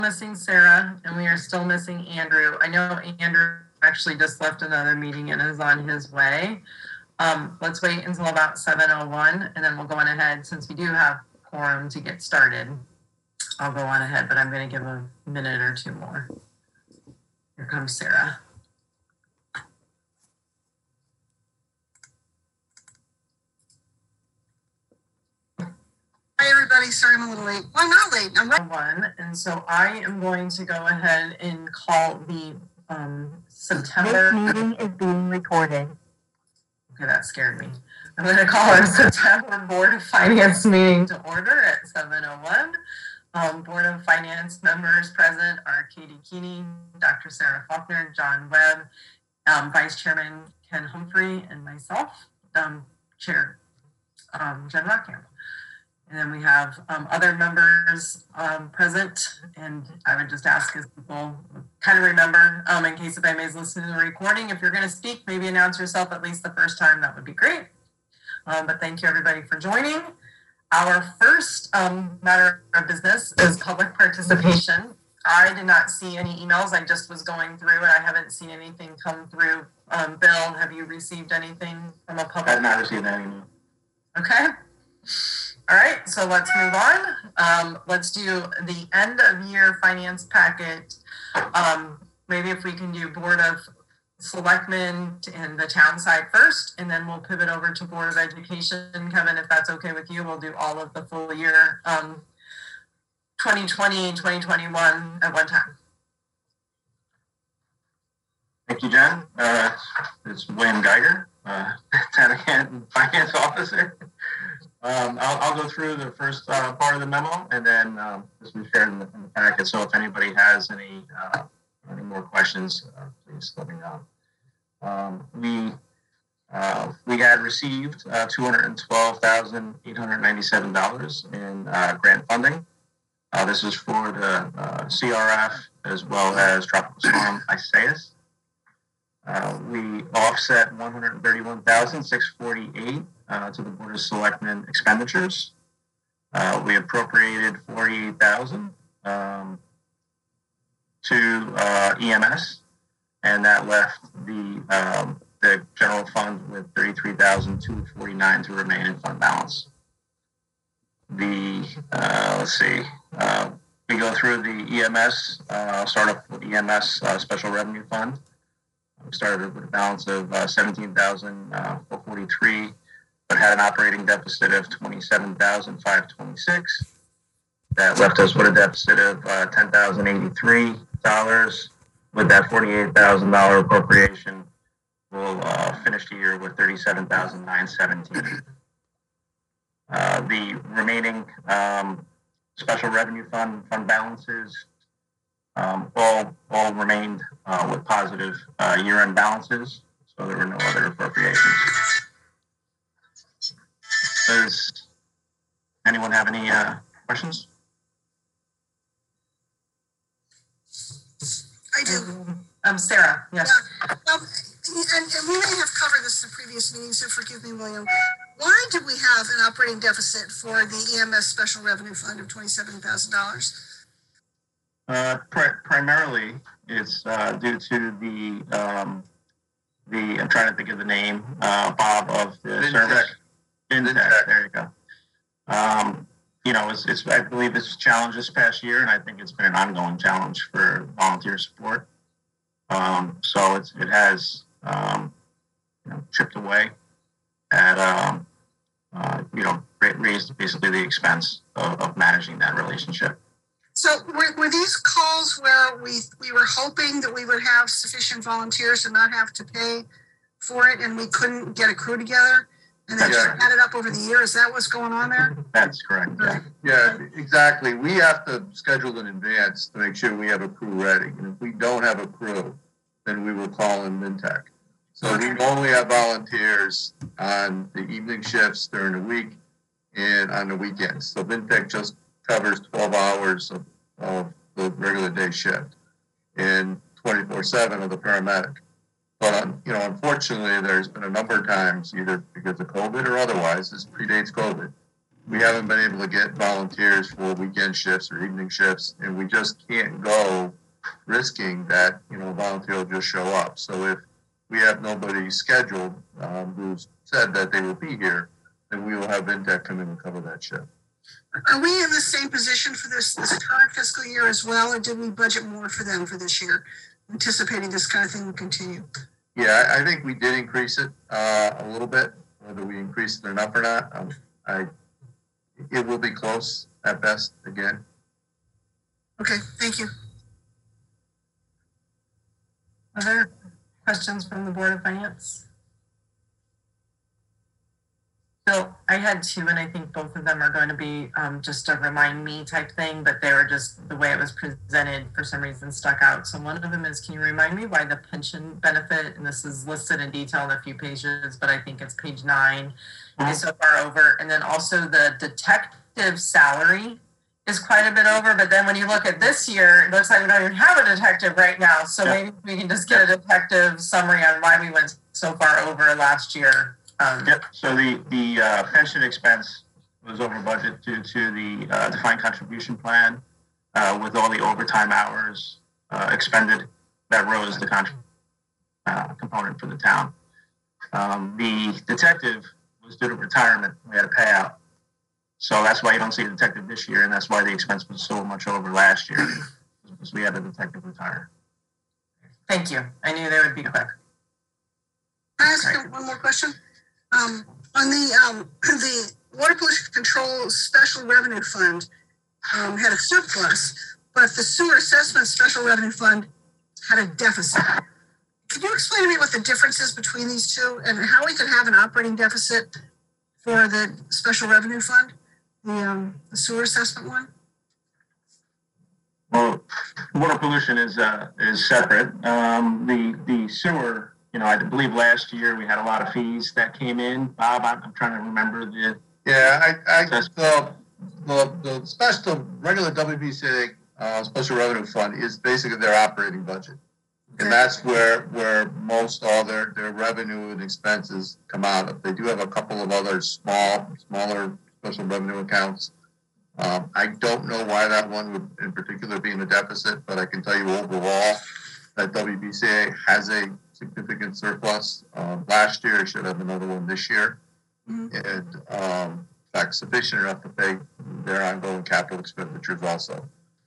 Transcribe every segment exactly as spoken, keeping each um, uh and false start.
missing Sarah, and we are still missing Andrew. I know Andrew actually just left another meeting and is on his way. Um, let's wait until about seven oh one, and then we'll go on ahead, since we do have quorum to get started. I'll go on ahead, but I'm going to give a minute or two more. Here comes Sarah. Hi, everybody. Sorry I'm a little late. Well, I'm not late. I'm right. One, and so I am going to go ahead and call the um, September. This meeting is being recorded. Okay, that scared me. I'm going to call our September Board of Finance meeting to order at seven oh one. Um, Board of Finance members present are Katie Keeney, Doctor Sarah Faulkner, John Webb, um, Vice Chairman Ken Humphrey, and myself, um, Chair um, Jen Rockham. And then we have um, other members um, present, and I would just ask as people kind of remember, um, in case if anybody's listening to the recording, if you're going to speak, maybe announce yourself at least the first time. That would be great. Um, but thank you everybody for joining. Our first um, matter of business is public participation. I did not see any emails. I just was going through and I haven't seen anything come through. Um, Bill, have you received anything from a public? I've not received any email. Okay. All right, so let's move on. Um, let's do the end of year finance packet. Um, maybe if we can do Board of Selectmen and the town side first, and then we'll pivot over to Board of Education. Kevin, if that's okay with you, we'll do all of the full year um, twenty twenty, twenty twenty-one at one time. Thank you, Jen. Uh, it's William Geiger, uh, Town of Canton Finance Officer. Um, I'll, I'll go through the first uh, part of the memo, and then um, this was shared in the, in the packet. So if anybody has any uh, any more questions, uh, please let me know. Um, we uh, we had received uh, two hundred twelve thousand eight hundred ninety-seven dollars in uh, grant funding. Uh, this is for the uh, C R F as well as Tropical Storm Isaias. Uh, we offset one hundred thirty-one thousand six hundred forty-eight uh, to the Board of Selectmen expenditures. Uh, we appropriated forty-eight thousand um, to uh, E M S, and that left the um, the general fund with thirty-three thousand two hundred forty-nine to remain in fund balance. The uh, let's see, uh, we go through the E M S. Uh, I'll start up with E M S uh, Special Revenue Fund. We started with a balance of uh, seventeen thousand four hundred forty-three, but had an operating deficit of twenty-seven thousand five hundred twenty-six. That left us with a deficit of uh, ten thousand eighty-three dollars. With that forty-eight thousand dollars appropriation, we'll uh, finish the year with thirty-seven thousand nine hundred seventeen. Uh, the remaining um, special revenue fund fund balances Um, all all remained uh, with positive uh, year-end balances, so there were no other appropriations. Does anyone have any uh, questions? I do. Um, Sarah, yes. Yeah. Um, and, and we may have covered this in previous meetings, so forgive me, William. Why do we have an operating deficit for the E M S Special Revenue Fund of twenty-seven thousand dollars? Uh, pri- primarily, it's uh, due to the um, the. I'm trying to think of the name, uh, Bob of the Vintech. service. Vintech. Vintech. There you go. Um, you know, it's, it's. I believe it's a challenge this past year, and I think it's been an ongoing challenge for volunteer support. Um, so it's it has um, you know, chipped away at um, uh, you know raised basically the expense of, of managing that relationship. So were, were these calls where we we were hoping that we would have sufficient volunteers and not have to pay for it, and we couldn't get a crew together, and then just Yeah. add it up over the year? Is that what's going on there? That's correct. Yeah. Yeah, exactly. We have to schedule in advance to make sure we have a crew ready. And if we don't have a crew, then we will call in Vintech. So we only have volunteers on the evening shifts during the week and on the weekends. So Vintech just covers twelve hours of, of the regular day shift and twenty-four seven of the paramedic. But, um, you know, unfortunately, there's been a number of times, either because of COVID or otherwise, this predates COVID, we haven't been able to get volunteers for weekend shifts or evening shifts, and we just can't go risking that, you know, a volunteer will just show up. So if we have nobody scheduled um, who's said that they will be here, then we will have Vintech come in and cover that shift. Are we in the same position for this, this current fiscal year as well, or did we budget more for them for this year, anticipating this kind of thing will continue? Yeah, I, I think we did increase it uh, a little bit. Whether we increased it enough or not, um, I it will be close at best again. Okay, thank you. Other questions from the Board of Finance? Bill, I had two, and I think both of them are going to be um, just a remind me type thing, but they were just the way it was presented for some reason stuck out. So one of them is, can you remind me why the pension benefit, and this is listed in detail in a few pages, but I think it's page nine, is so far over. And then also the detective salary is quite a bit over, but then when you look at this year, it looks like we don't even have a detective right now. So Yeah. maybe we can just get a detective summary on why we went so far over last year. Um, Yep, so the, the uh, pension expense was over budget due to the uh, defined contribution plan uh, with all the overtime hours uh, expended that rose the contra- uh, component for the town. Um, the detective was due to retirement, we had a payout. So that's why you don't see a detective this year, and that's why the expense was so much over last year, because we had a detective retire. Thank you. I knew they would be quick. Can I ask you one more question? Um, on the, um, the Water Pollution Control Special Revenue Fund, um, had a surplus, but the Sewer Assessment Special Revenue Fund had a deficit. Can you explain to me what the difference is between these two and how we could have an operating deficit for the Special Revenue Fund, the, um, the sewer assessment one? Well, water pollution is uh, is separate. Um, the the sewer, you know, I believe last year we had a lot of fees that came in. Bob, I'm, I'm trying to remember the. Yeah, I, I the, the the special regular W B C A uh, Special Revenue Fund is basically their operating budget, and that's where where most all their their revenue and expenses come out of. They do have a couple of other small smaller special revenue accounts. Um, I don't know why that one would in particular be in a deficit, but I can tell you overall that W B C A has a significant surplus. Um, last year, it should have another one this year. Mm-hmm. And um, in fact, sufficient enough to pay their ongoing capital expenditures also.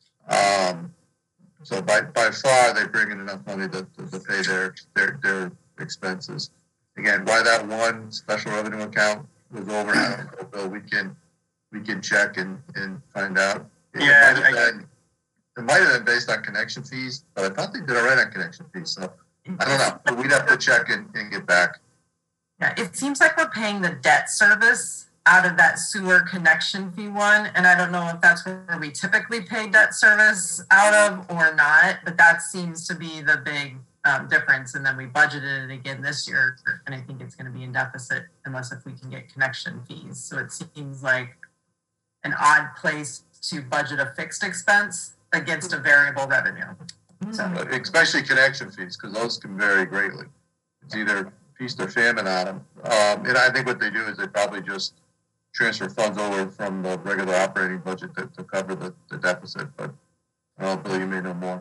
Um, so by, by far, they bring in enough money to, to, to pay their, their their expenses. Again, why that one special revenue account was over, I don't know, Bill, we can we can check and, and find out. It Yeah, might have been, it might have been based on connection fees, but I thought they did all right on connection fees. So I don't know. But we'd have to check and, and get back. Yeah, it seems like we're paying the debt service out of that sewer connection fee one. And I don't know if that's where we typically pay debt service out of or not, but that seems to be the big um, difference. And then we budgeted it again this year, and I think it's going to be in deficit unless if we can get connection fees. So it seems like an odd place to budget a fixed expense against a variable revenue. So, Especially connection fees, because those can vary greatly. It's either feast or famine on them. Um, and I think what they do is they probably just transfer funds over from the regular operating budget to, to cover the, the deficit. But I don't know, Bill, you may know more.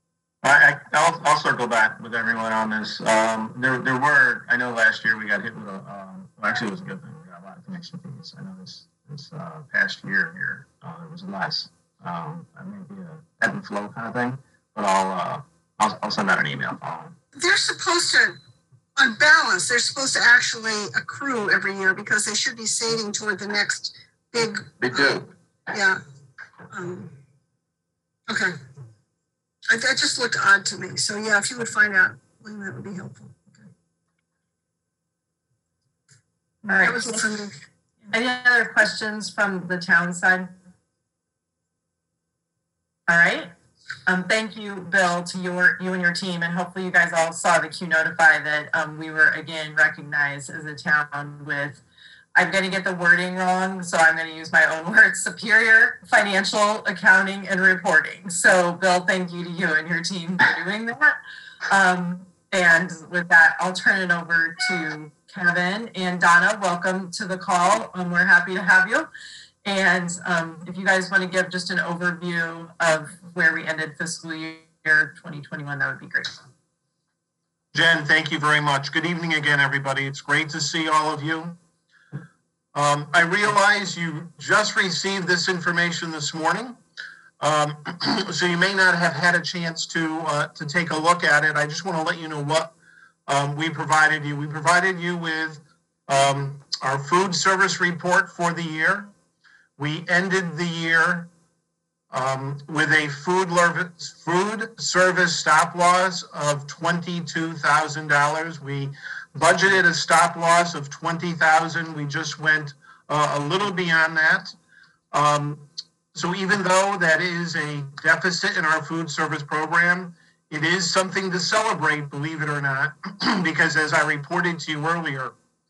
I, I will I'll circle back with everyone on this. Um, there there were I know last year we got hit with a um, well, actually it was a good thing, we got a lot of connection fees. I know this this uh, past year here uh, there was less. Um, maybe a ebb and flow kind of thing. But I'll, uh, I'll, I'll send out an email following. They're supposed to, on balance, they're supposed to actually accrue every year because they should be saving toward the next big. They do. Uh, yeah. Um, okay. I, that just looked odd to me. So yeah, if you would find out, well, that would be helpful. Okay. all right. That was it for me. Any other questions from the town side? All right. Um, thank you, Bill, to your you and your team, and hopefully you guys all saw the Q Notify that um, we were again recognized as a town with, I'm going to get the wording wrong, so I'm going to use my own words, superior financial accounting and reporting. So, Bill, thank you to you and your team for doing that. Um, and with that, I'll turn it over to Kevin and Donna. Welcome to the call. Um, we're happy to have you. And um, if you guys want to give just an overview of where we ended fiscal year twenty twenty-one, that would be great. Jen, thank you very much. Good evening again, everybody. It's great to see all of you. Um, I realize you just received this information this morning, um, so you may not have had a chance to uh, to take a look at it. I just want to let you know what um, we provided you. We provided you with um, our food service report for the year. We ended the year um, with a food, food service stop loss of twenty-two thousand dollars. We budgeted a stop loss of twenty thousand dollars. We just went uh, a little beyond that. Um, so even though that is a deficit in our food service program, it is something to celebrate, believe it or not, because as I reported to you earlier,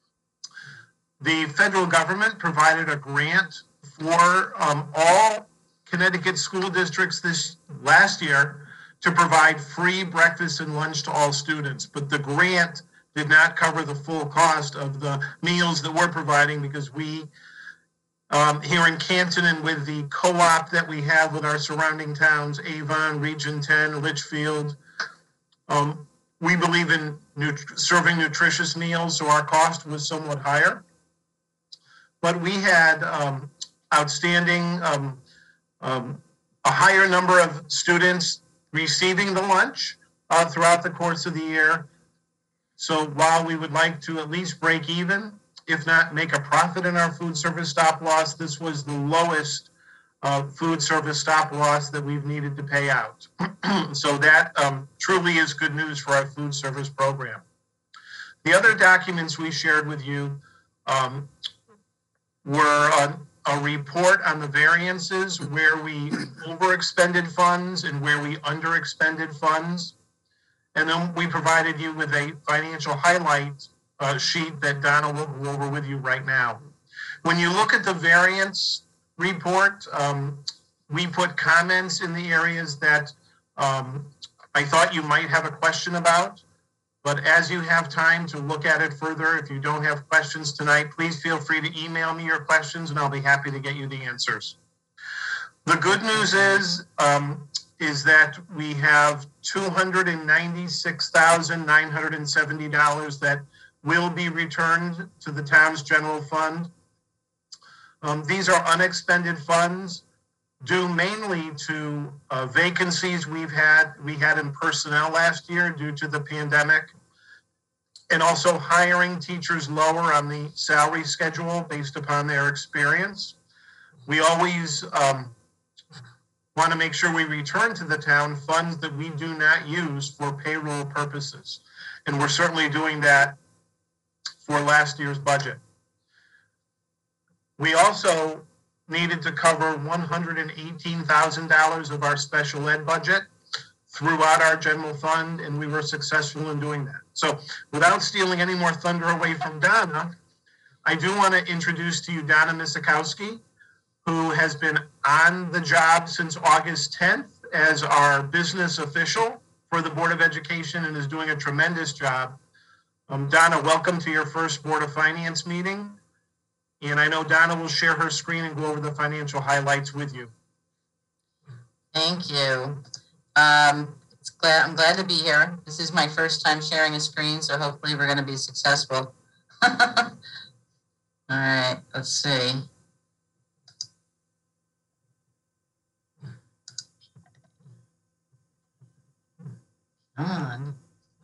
the federal government provided a grant for um, all Connecticut school districts this last year to provide free breakfast and lunch to all students. But the grant did not cover the full cost of the meals that we're providing because we, um, here in Canton and with the co-op that we have with our surrounding towns, Avon, Region ten, Litchfield, um, we believe in nut- serving nutritious meals, so our cost was somewhat higher. But we had um, outstanding, um, um, a higher number of students receiving the lunch uh, throughout the course of the year. So while we would like to at least break even, if not make a profit in our food service stop loss, this was the lowest uh, food service stop loss that we've needed to pay out. So that um, truly is good news for our food service program. The other documents we shared with you um, were a, a report on the variances where we overexpended funds and where we underexpended funds. And then we provided you with a financial highlight uh, sheet that Donna will go over with you right now. When you look at the variance report, um, we put comments in the areas that um, I thought you might have a question about. But as you have time to look at it further, if you don't have questions tonight, please feel free to email me your questions and I'll be happy to get you the answers. The good news is, um, is that we have two hundred ninety-six thousand nine hundred seventy dollars that will be returned to the town's general fund. Um, these are unexpended funds due mainly to uh, vacancies we've had, we had in personnel last year due to the pandemic, and also hiring teachers lower on the salary schedule based upon their experience. We always um, want to make sure we return to the town funds that we do not use for payroll purposes. And we're certainly doing that for last year's budget. We also needed to cover one hundred eighteen thousand dollars of our special ed budget throughout our general fund, and we were successful in doing that. So without stealing any more thunder away from Donna, I do want to introduce to you Donna Misikowski, who has been on the job since August tenth as our business official for the Board of Education and is doing a tremendous job. Um, Donna, welcome to your first Board of Finance meeting. And I know Donna will share her screen and go over the financial highlights with you. Thank you. Um, it's glad, I'm glad to be here. This is my first time sharing a screen, so hopefully we're going to be successful. All right, let's see. Come on.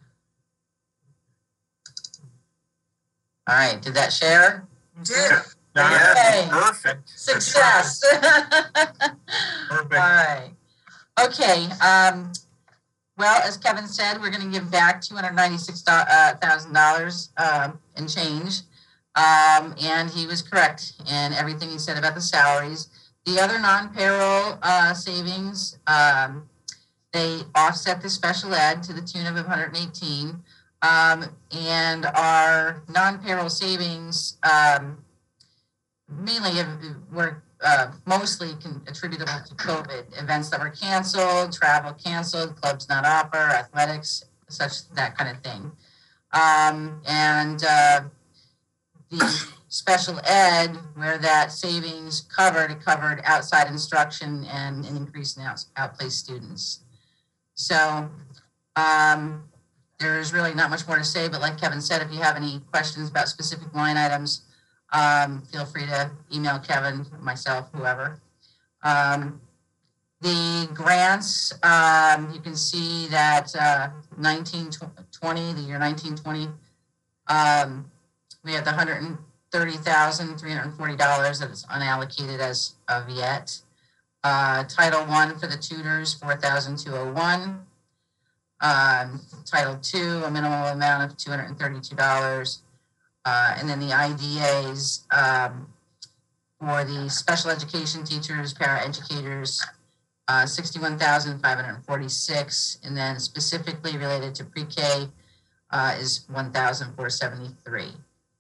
All right, did that share? Yeah. Okay. Perfect. Success. Perfect. All right. Okay. Um, well, as Kevin said, we're going to give back two hundred ninety-six thousand dollars um, and change. Um, and he was correct in everything he said about the salaries. The other non-payroll uh, savings, um, they offset the special ed to the tune of one hundred eighteen. Um, and our non-payroll savings um, mainly were uh, mostly con- attributable to COVID, events that were canceled, travel canceled, clubs not offer, athletics, such that kind of thing. Um, and uh, the special ed, where that savings covered, it covered outside instruction and an increase in out, outplaced students. So um, there's really not much more to say, but like Kevin said, if you have any questions about specific line items, um, feel free to email Kevin, myself, whoever. Um, the grants, um, you can see that uh, nineteen twenty, the year nineteen twenty, um, we have the one hundred thirty thousand three hundred forty dollars that is unallocated as of yet. Uh, Title one for the tutors, four thousand two hundred one. Um, Title two, a minimal amount of two hundred thirty-two dollars. Uh, and then the I D As um, for the special education teachers, paraeducators, uh, sixty-one thousand five hundred forty-six. And then specifically related to pre-K uh, is one thousand four hundred seventy-three.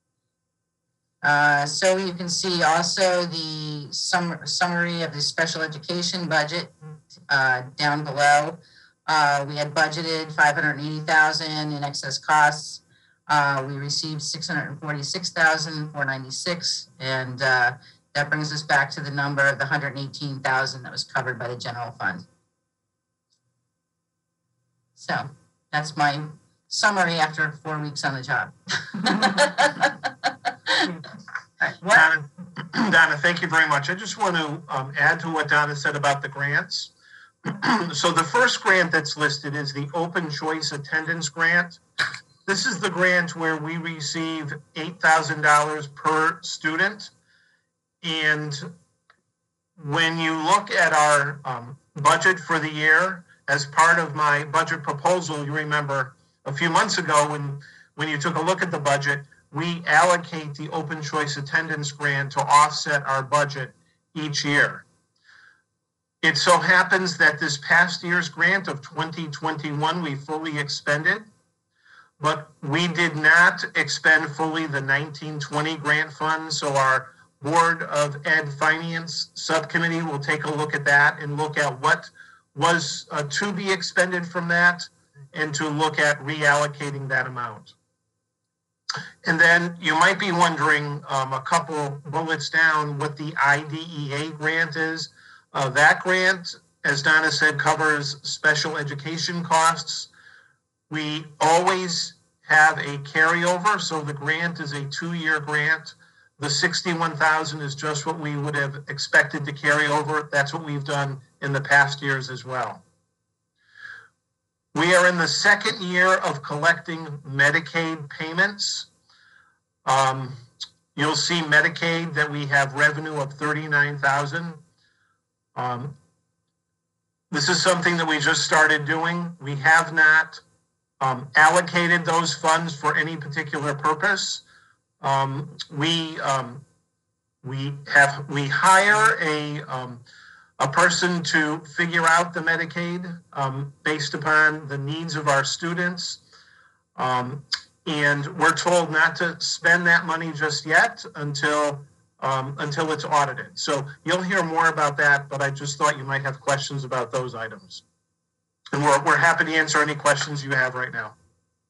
Uh, so you can see also the sum summary of the special education budget uh, down below. Uh, we had budgeted five hundred eighty thousand dollars in excess costs. Uh, we received six hundred forty-six thousand four hundred ninety-six, and uh, that brings us back to the number of the one hundred eighteen thousand that was covered by the general fund. So that's my summary after four weeks on the job. Donna, Donna, thank you very much. I just want to um, add to what Donna said about the grants. So the first grant that's listed is the Open Choice Attendance Grant. This is the grant where we receive eight thousand dollars per student. And when you look at our um, budget for the year, as part of my budget proposal, you remember a few months ago when, when you took a look at the budget, we allocate the Open Choice Attendance Grant to offset our budget each year. It so happens that this past year's grant of twenty twenty-one, we fully expended, but we did not expend fully the nineteen twenty grant fund. So our Board of Ed Finance Subcommittee will take a look at that and look at what was uh, to be expended from that and to look at reallocating that amount. And then you might be wondering um, a couple bullets down what the I D E A grant is. Uh, that grant, as Donna said, covers special education costs. We always have a carryover, so the grant is a two-year grant. The sixty-one thousand is just what we would have expected to carry over. That's what we've done in the past years as well. We are in the second year of collecting Medicaid payments. Um, you'll see Medicaid that we have revenue of thirty-nine thousand. Um, this is something that we just started doing. We have not um, allocated those funds for any particular purpose. Um, we um, we have we hire a um, a person to figure out the Medicaid um, based upon the needs of our students. Um, and we're told not to spend that money just yet until um, until it's audited. So you'll hear more about that, but I just thought you might have questions about those items. And we're, we're happy to answer any questions you have right now.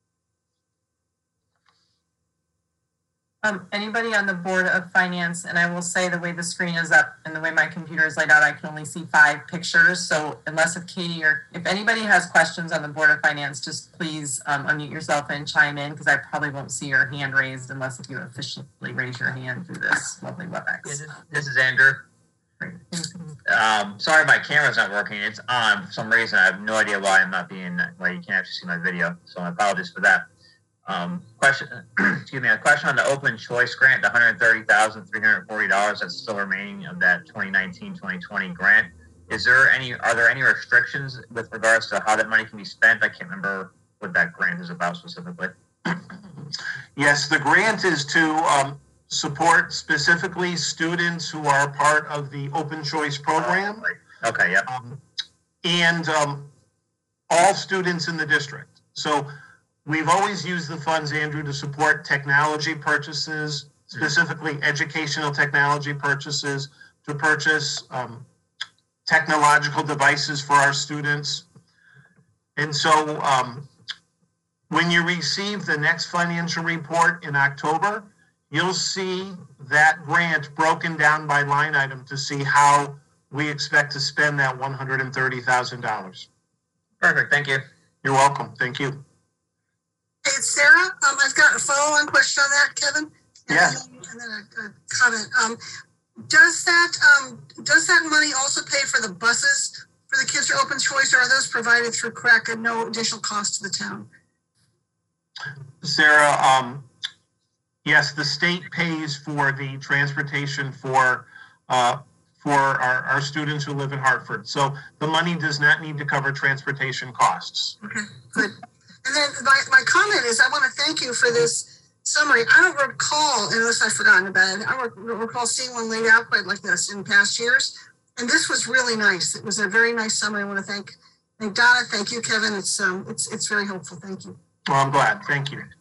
Um, anybody on the Board of Finance, and I will say the way the screen is up and the way my computer is laid out, I can only see five pictures. So unless if Katie or if anybody has questions on the Board of Finance, just please um, unmute yourself and chime in, because I probably won't see your hand raised unless if you officially raise your hand through this lovely WebEx. This is, this is Andrew. Um, sorry, my camera's not working. It's on for some reason. I have no idea why I'm not being, why you can't actually see my video. So I apologize for that. Um, question, excuse me, a question on the Open Choice Grant, the one hundred thirty thousand three hundred forty dollars that's still remaining of that twenty nineteen twenty twenty grant. Is there any, are there any restrictions with regards to how that money can be spent? I can't remember what that grant is about specifically. Yes, the grant is to um, support specifically students who are part of the Open Choice program. Okay, yep. Um, and um, all students in the district. So we've always used the funds, Andrew, to support technology purchases, specifically educational technology purchases, to purchase um, technological devices for our students. And so um, when you receive the next financial report in October, you'll see that grant broken down by line item to see how we expect to spend that one hundred thirty thousand dollars. Perfect. Thank you. You're welcome. Thank you. Hey, it's Sarah. Um, I've got a follow-on question on that, Kevin. And Yeah. Then, and then a, a comment. Um, does that um, does that money also pay for the buses for the kids for open choice, or are those provided through C R A C at no additional cost to the town? Sarah, um, yes, the state pays for the transportation for uh, for our, our students who live in Hartford. So the money does not need to cover transportation costs. Okay, good. And then my, my comment is I want to thank you for this summary. I don't recall, unless I've forgotten about it, I don't recall seeing one laid out quite like this in past years. And this was really nice. It was a very nice summary. I want to thank, thank Donna. Thank you, Kevin. It's um, it's it's very helpful. Thank you. Well, I'm glad. Thank you.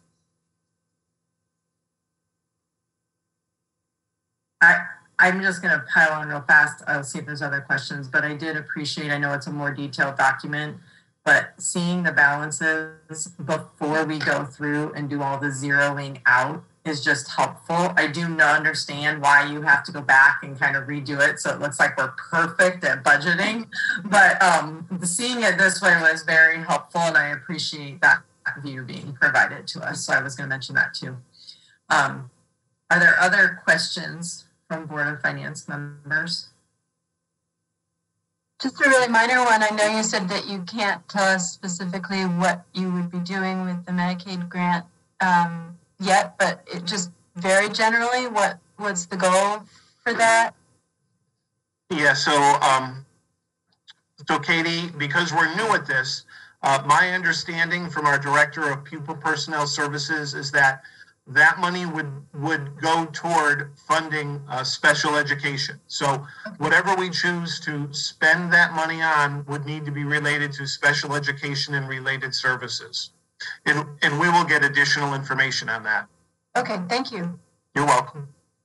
I, I'm just going to pile on real fast. I'll see if there's other questions, but I did appreciate, I know it's a more detailed document, but seeing the balances before we go through and do all the zeroing out is just helpful. I do not understand why you have to go back and kind of redo it so it looks like we're perfect at budgeting, but um, seeing it this way was very helpful, and I appreciate that view being provided to us. So I was going to mention that too. Um, are there other questions from Board of Finance members? Just a really minor one. I know you said that you can't tell us specifically what you would be doing with the Medicaid grant um, yet, but it just very generally, what what's the goal for that? Yeah, so, um, so Katie, because we're new at this, uh, my understanding from our Director of Pupil Personnel Services is that that money would, would go toward funding uh, special education. So whatever we choose to spend that money on would need to be related to special education and related services. And, and we will get additional information on that. Okay, thank you. You're welcome.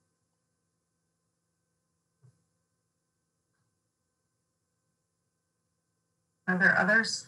Are there others?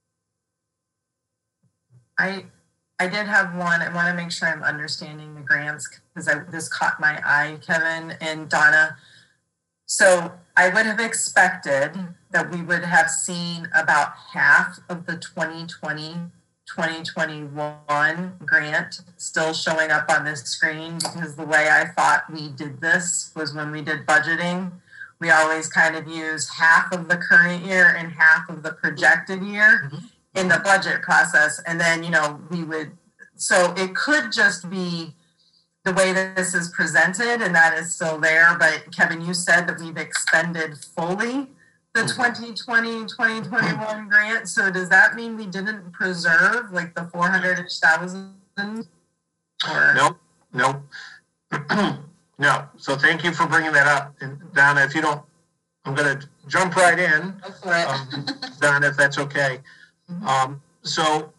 I I did have one. I want to make sure I'm understanding the grants because I this caught my eye, Kevin and Donna. So I would have expected that we would have seen about half of the twenty twenty, twenty twenty-one grant still showing up on this screen, because the way I thought we did this was when we did budgeting, we always kind of use half of the current year and half of the projected year. Mm-hmm. in the budget process. And then, you know, we would, so it could just be the way that this is presented and that is still there. But Kevin, you said that we've expended fully the twenty twenty, twenty twenty-one grant. So does that mean we didn't preserve like the four hundred thousand? Or? Nope, nope. No. So thank you for bringing that up. And Donna, if you don't, I'm going to jump right in. Go for it. Um, Donna, if that's okay. Um, so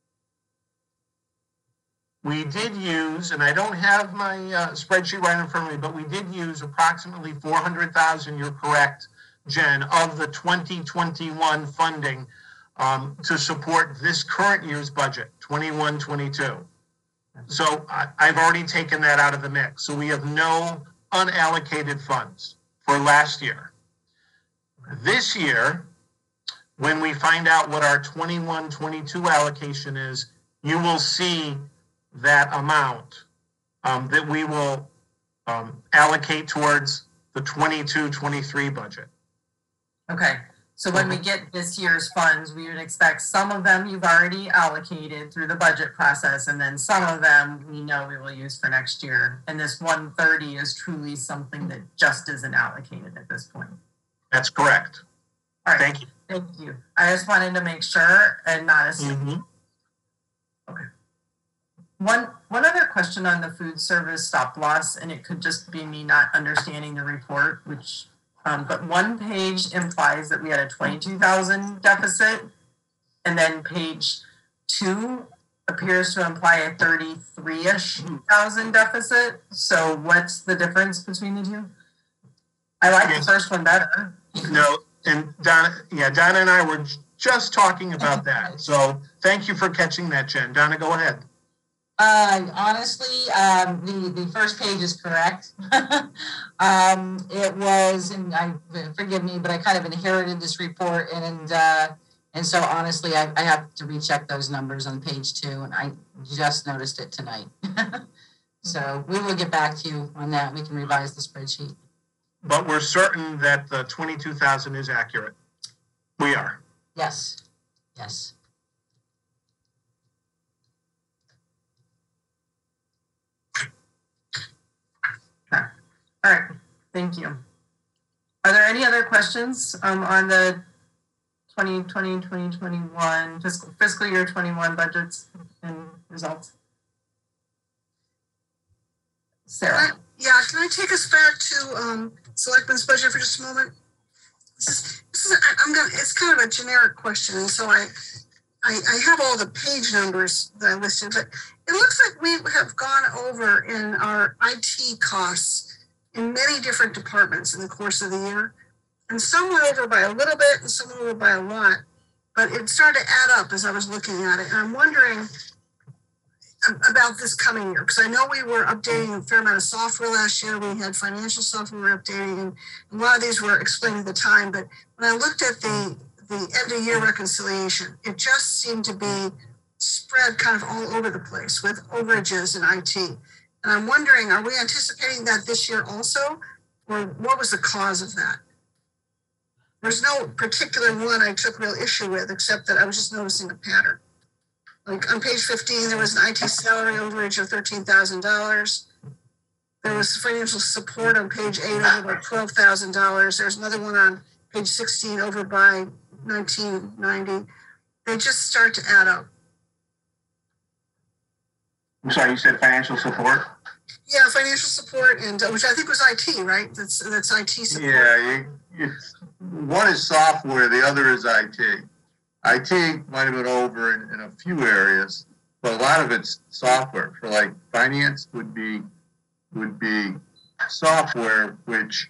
we did use, and I don't have my uh, spreadsheet right in front of me, but we did use approximately four hundred thousand, you're correct, Jen, of the twenty twenty-one funding um, to support this current year's budget, twenty-one twenty-two. So I, I've already taken that out of the mix. So we have no unallocated funds for last year. This year, when we find out what our twenty-one twenty-two allocation is, you will see that amount um, that we will um, allocate towards the twenty-two twenty-three budget. Okay, so when we get this year's funds, we would expect some of them you've already allocated through the budget process, and then some of them we know we will use for next year. And this one thirty is truly something that just isn't allocated at this point. That's correct. All right. Thank you. Thank you. I just wanted to make sure and not assume. Mm-hmm. Okay. One one other question on the food service stop loss, and it could just be me not understanding the report, which, um, but one page implies that we had a twenty-two thousand deficit, and then page two appears to imply a thirty-three-ish thousand deficit. So what's the difference between the two? I like Yes. the first one better. No, and Donna, yeah, Donna and I were just talking about that. So thank you for catching that, Jen. Donna, go ahead. Uh, honestly, um, the, the first page is correct. um, it was, and I, forgive me, but I kind of inherited this report and, uh, and so honestly, I, I have to recheck those numbers on page two, and I just noticed it tonight. So we will get back to you on that. We can revise the spreadsheet. But we're certain that the twenty-two thousand is accurate. We are. Yes, yes. Okay. All right. Thank you. Are there any other questions um, on the twenty twenty, twenty twenty-one fiscal, fiscal year twenty-one budgets and results? Sarah. Can I- Yeah, can I take us back to um, Selectmen's budget for just a moment? This is, this is, I- I'm gonna, it's kind of a generic question, and so I, I, I have all the page numbers that I listed, but it looks like we have gone over in our I T costs in many different departments in the course of the year. And some went over by a little bit and some went over by a lot, but it started to add up as I was looking at it. And I'm wondering about this coming year, because I know we were updating a fair amount of software last year. We had financial software we were updating, and a lot of these were explaining the time. But when I looked at the the end of year reconciliation, it just seemed to be spread kind of all over the place with overages in I T. And I'm wondering, are we anticipating that this year also, or what was the cause of that? There's no particular one I took real issue with, except that I was just noticing a pattern. Like on page fifteen, there was an I T salary overage of thirteen thousand dollars. There was financial support on page eight over by twelve thousand dollars. There's another one on page sixteen over by nineteen ninety. They just start to add up. I'm sorry, you said financial support? Yeah, financial support, and uh, which I think was I T, right? That's that's I T support. Yeah, you, it's, one is software, the other is I T. I T might have been over in, in a few areas, but a lot of it's software. For like finance would be would be software, which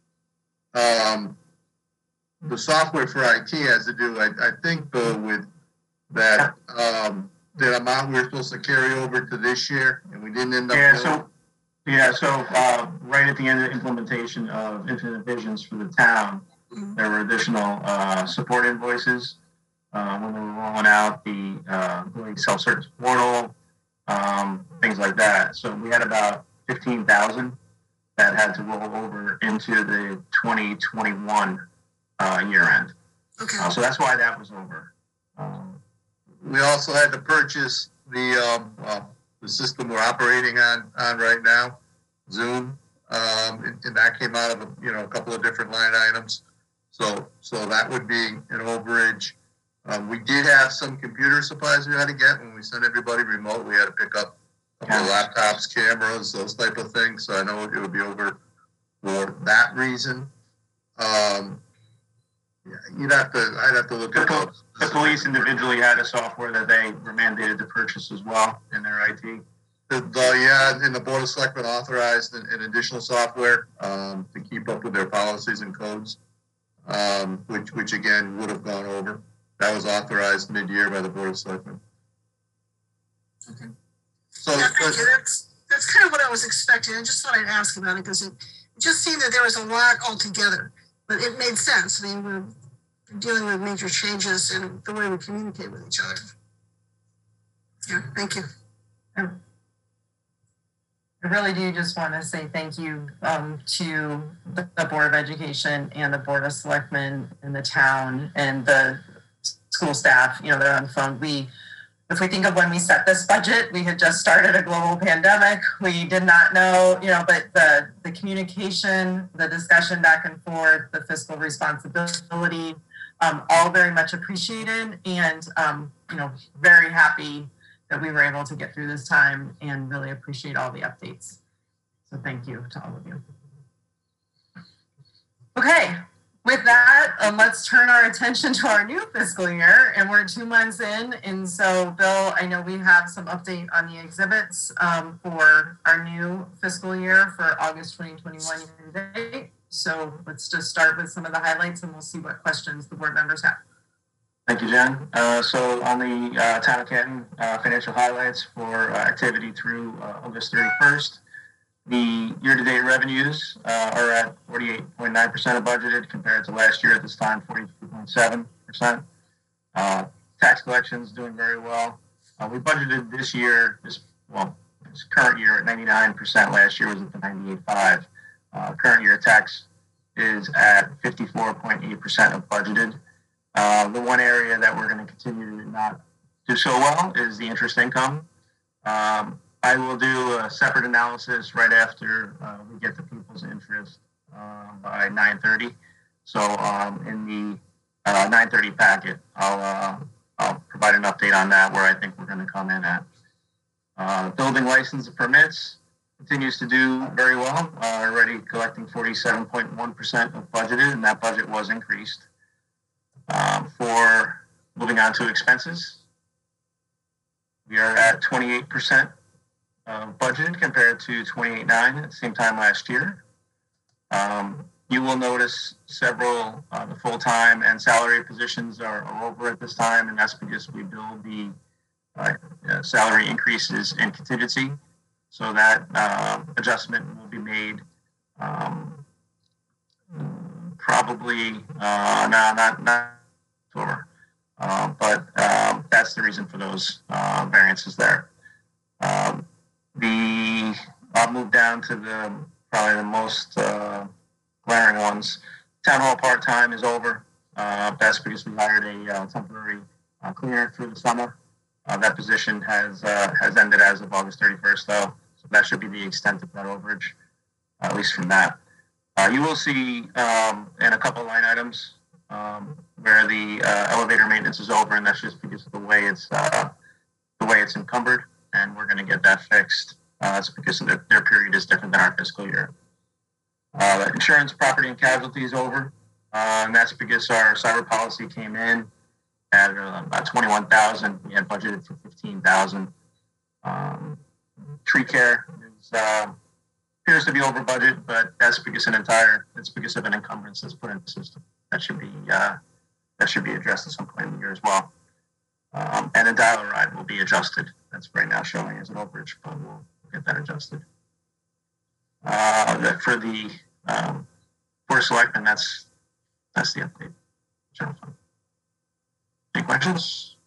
um, the software for I T has to do, I, I think, though, with that um, the amount we were supposed to carry over to this year, and we didn't end up. Yeah, doing. so yeah, so uh, right at the end of the implementation of Infinite Visions for the town, there were additional uh, support invoices uh, when we were rolling out the uh, employee self-service portal, um, things like that. So we had about fifteen thousand that had to roll over into the twenty twenty-one uh, year end. Okay. Uh, so that's why that was over. Um, We also had to purchase the um, well, the system we're operating on on right now, Zoom, um, and, and that came out of a, you know a couple of different line items. So so that would be an overage. Um, we did have some computer supplies we had to get when we sent everybody remote. We had to pick up a couple of laptops, cameras, those type of things. So I know it would be over for that reason. Um, yeah, you'd have to. I'd have to look at those. The police individually had a software that they were mandated to purchase as well in their I T. The, the, yeah, and the Board of Selectmen authorized an, an additional software um, to keep up with their policies and codes, um, which which again would have gone over. That was authorized mid-year by the Board of Selectmen. Okay. So, Yeah, thank you. That's that's kind of what I was expecting. I just thought I'd ask about it because it, it just seemed that there was a lot altogether, but it made sense. I mean, we're dealing with major changes in the way we communicate with each other. Yeah, thank you. I really do just want to say thank you um, to the, the Board of Education and the Board of Selectmen and the town and the school staff. You know, they're on the phone. We, if we think of when we set this budget, we had just started a global pandemic. We did not know, you know, but the the communication, the discussion back and forth, the fiscal responsibility, um, all very much appreciated, and um, you know, very happy that we were able to get through this time, and really appreciate all the updates. So thank you to all of you. Okay, with that, um, let's turn our attention to our new fiscal year, and we're two months in. And so, Bill, I know we have some update on the exhibits um, for our new fiscal year for August twenty twenty-one year to date. So let's just start with some of the highlights, and we'll see what questions the board members have. Thank you, Jen. Uh, so on the uh, Town of Canton uh, financial highlights for uh, activity through uh, August thirty-first, the year-to-date revenues uh, are at forty-eight point nine percent of budgeted compared to last year at this time, forty-two point seven percent. Uh, tax collections doing very well. Uh, we budgeted this year, this well, this current year at ninety-nine percent. Last year was at the ninety-eight point five. Uh, current year tax is at fifty-four point eight percent of budgeted. Uh, the one area that we're going to continue to not do so well is the interest income. Um, I will do a separate analysis right after uh, we get the people's interest uh, by nine thirty. So um, in the uh, nine thirty packet, I'll, uh, I'll provide an update on that where I think we're going to come in at. Uh, building license and permits continues to do very well, uh, already collecting forty-seven point one percent of budgeted, and that budget was increased. Um, for moving on to expenses, we are at twenty-eight percent uh, budgeted compared to twenty-eight point nine at the same time last year. Um, you will notice several uh, the full-time and salary positions are, are over at this time, and that's because we build the uh, uh, salary increases in contingency. So that uh, adjustment will be made um, probably uh, no, not not October, uh, but um, that's the reason for those uh, variances there. Um, the I'll move down to the probably the most uh, glaring ones. Town hall part time is over. Uh, that's because we hired a uh, temporary uh, cleaner through the summer. Uh, that position has uh, has ended as of August thirty-first, though, so that should be the extent of that overage, uh, at least from that. Uh, you will see um, in a couple line items um, where the uh, elevator maintenance is over, and that's just because of the way it's uh, the way it's encumbered, and we're going to get that fixed. Uh, that's because their, their period is different than our fiscal year. Uh, insurance, property, and casualty is over, uh, and that's because our cyber policy came in at uh, about twenty-one thousand. We had budgeted for fifteen thousand. Um, tree care is uh, appears to be over budget, but that's because an entire it's because of an encumbrance that's put in the system. That should be uh, that should be addressed at some point in the year as well. Um, and the dial ride will be adjusted. That's right now showing as an overage, but we'll get that adjusted. Uh, that for the um, Board of Selectmen, that's that's the update. General fund. Any questions?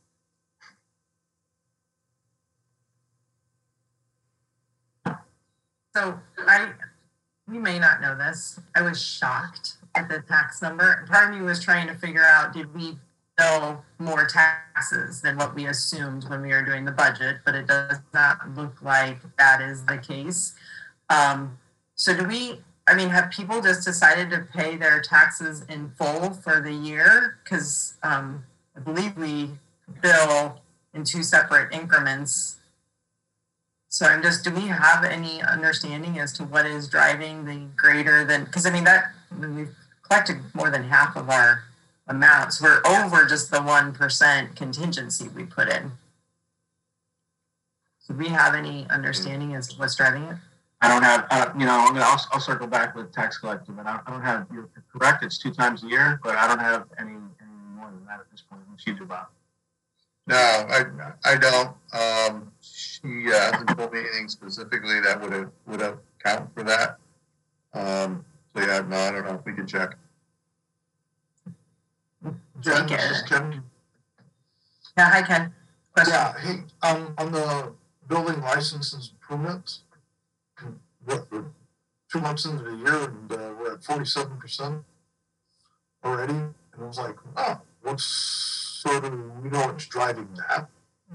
So I, you may not know this, I was shocked at the tax number. Part of me was trying to figure out, did we bill more taxes than what we assumed when we were doing the budget? But it does not look like that is the case. Um, so do we, I mean, have people just decided to pay their taxes in full for the year? Because um, I believe we bill in two separate increments. So I'm just, do we have any understanding as to what is driving the greater than, because I mean, that, we've collected more than half of our amounts. We're over just the one percent contingency we put in. Do we have any understanding as to what's driving it? I don't have, uh, you know, I'm gonna, I'll, I'll circle back with tax collector, but I, I don't have, you're correct, it's two times a year, but I don't have any, any more than that at this point. What you do, Bob? No, I, I don't. Um, she uh, hasn't told me anything specifically that would have, would have count for that. Um, so yeah, no, I don't know if we can check. Jen, Take this is it. Ken. Yeah, hi Ken. Question? Yeah, hey, um, on the building licenses permits, what, we're two months into the year and uh, we're at forty-seven percent already. And I was like, oh, what's sort of, we know what's driving that.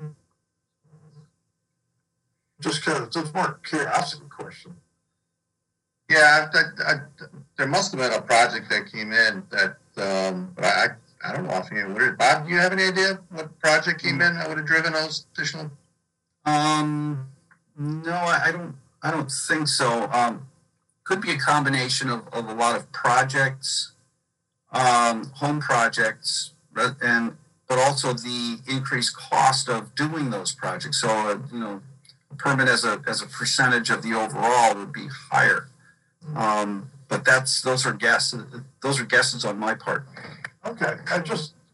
Just kind of, just more curiosity question. Yeah, that, I, there must have been a project that came in that, um, but I, I don't know offhand. What did, Bob, do you have any idea what project came in that would have driven those additional? Um, no, I I don't, I don't think so. Um, could be a combination of, of a lot of projects, um, home projects, but- and, but also the increased cost of doing those projects. So, uh, you know, a permit as a, as a percentage of the overall would be higher. Um, but that's, those are guesses, those are guesses on my part. Okay, I just,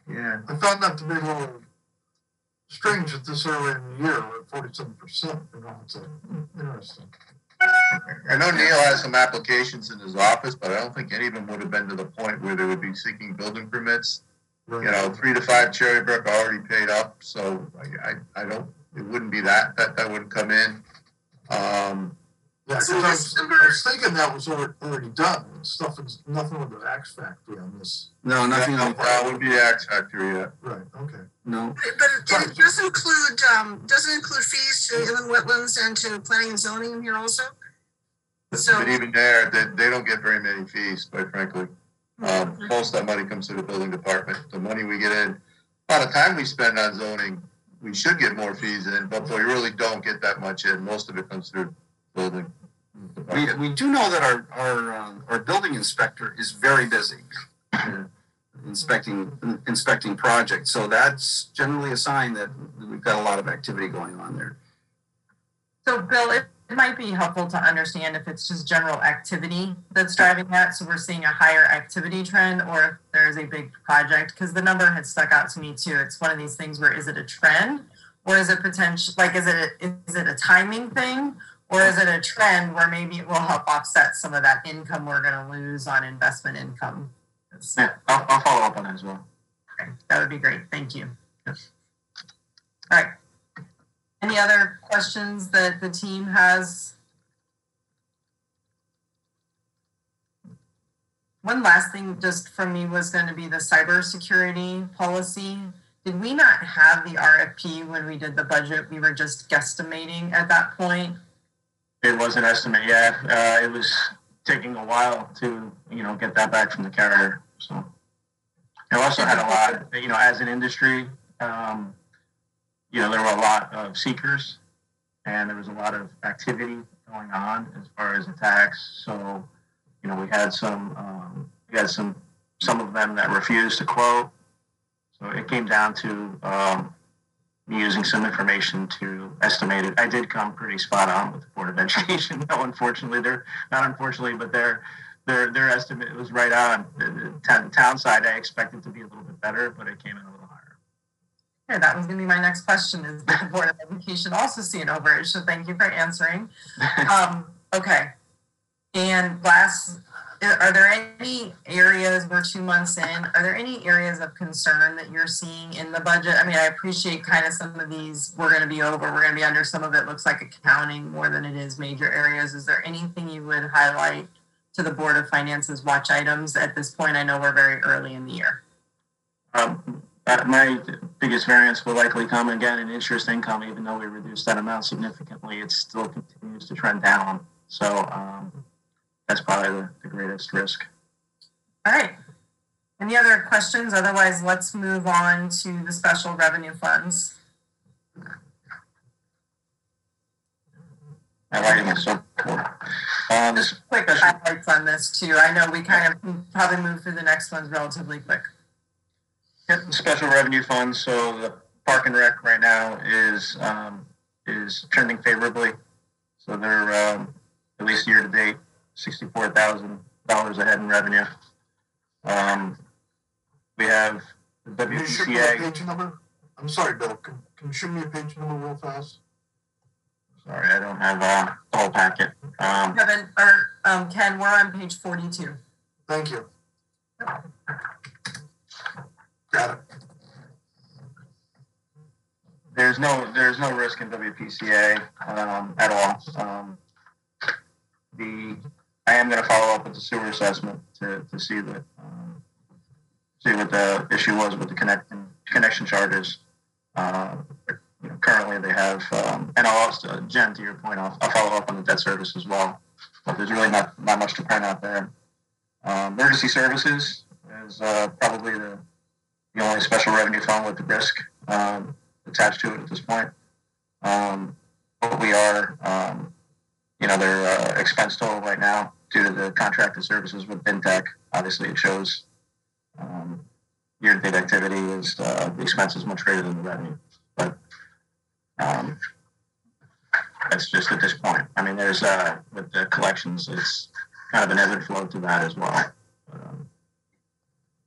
Yeah. I found that to be a little strange at this early in the year at forty-seven percent. You know, it's uh, interesting. I know Neil has some applications in his office, but I don't think any of them would have been to the point where they would be seeking building permits. Right. You know, three to five Cherry Brook already paid up, so I, I, I don't, it wouldn't be that, that, that wouldn't come in. Um, Yeah, because I was, I was thinking that was already already done. Stuff is nothing with the X Factory on this. No, nothing no, like that that. would be the X Factor yet. Right, okay. No. But it, it does include, um, doesn't include fees to inland wetlands and to planning and zoning in here also? So, But even there, they, they don't get very many fees, quite frankly. Um, most of that money comes to the building department. The money we get in, by the time we spend on zoning, we should get more fees in, but we really don't get that much in. Most of it comes through building. We, we do know that our our um, our building inspector is very busy uh, inspecting inspecting projects. So that's generally a sign that we've got a lot of activity going on there. So Bill, it, it might be helpful to understand if it's just general activity that's driving that. So we're seeing a higher activity trend, or if there's a big project, because the number had stuck out to me too. It's one of these things where is it a trend, or is it potential, like is it a, is it a timing thing? Or is it a trend where maybe it will help offset some of that income we're going to lose on investment income? Yeah, I'll, I'll follow up on that as well. Okay, that would be great. Thank you. Yes. All right. Any other questions that the team has? One last thing just from me was going to be the cybersecurity policy. Did we not have the R F P when we did the budget? We were just guesstimating at that point. It was an estimate, yeah. Uh, it was taking a while to, you know, get that back from the carrier. So, it also had a lot, you know, as an industry, um, you know, there were a lot of seekers, and there was a lot of activity going on as far as attacks. So, you know, we had some, um, we had some, some of them that refused to quote. So it came down to um, me using some information to estimate it. I did come pretty spot on with the Board of Education. No, unfortunately, they're not unfortunately, but their their their estimate was right on. The town, town side, I expected to be a little bit better, but it came in a little higher. Yeah, that was going to be my next question. Is the Board of Education also see an overage? So thank you for answering. Um, okay, and last. Are there any areas, we're two months in, are there any areas of concern that you're seeing in the budget? I mean, I appreciate kind of some of these, we're going to be over, we're going to be under, some of it looks like accounting more than it is major areas. Is there anything you would highlight to the Board of Finance's watch items at this point? I know we're very early in the year. Um, uh, my biggest variance will likely come again in interest income, even though we reduced that amount significantly, it still continues to trend down. So, um, that's probably the, the greatest risk. All right. Any other questions? Otherwise, let's move on to the special revenue funds. My writing is so poor. Um, Just quick highlights on this too. I know we kind of probably move through the next ones relatively quick. Yep, special revenue funds. So the Park and Rec right now is um, is trending favorably. So they're um, at least year to date sixty-four thousand dollars ahead in revenue. Um, we have the Can W you P show C me a A. page number? I'm sorry, Bill. Can, can you show me a page number real fast? Sorry, I don't have uh, the whole packet. Um, Kevin, or um, Ken, we're on page forty-two. Thank you. Got it. there's no there's no risk in W P C A um, at all. Um, the I am going to follow up with the sewer assessment to, to see what um, see what the issue was with the connection connection charges. Uh, you know, currently they have, um, and I'll also, Jen, to your point, I'll, I'll follow up on the debt service as well. But there's really not not much to print out there. Um, emergency services is uh, probably the the only special revenue fund with the risk um, attached to it at this point. Um, but we are, um, you know, their uh, expense total right now due to the contracted services with FinTech. Obviously, it shows um, year-to-date activity is uh, the expense is much greater than the revenue. But um, that's just at this point. I mean, there's uh, with the collections, it's kind of an ebb and flow to that as well. Um,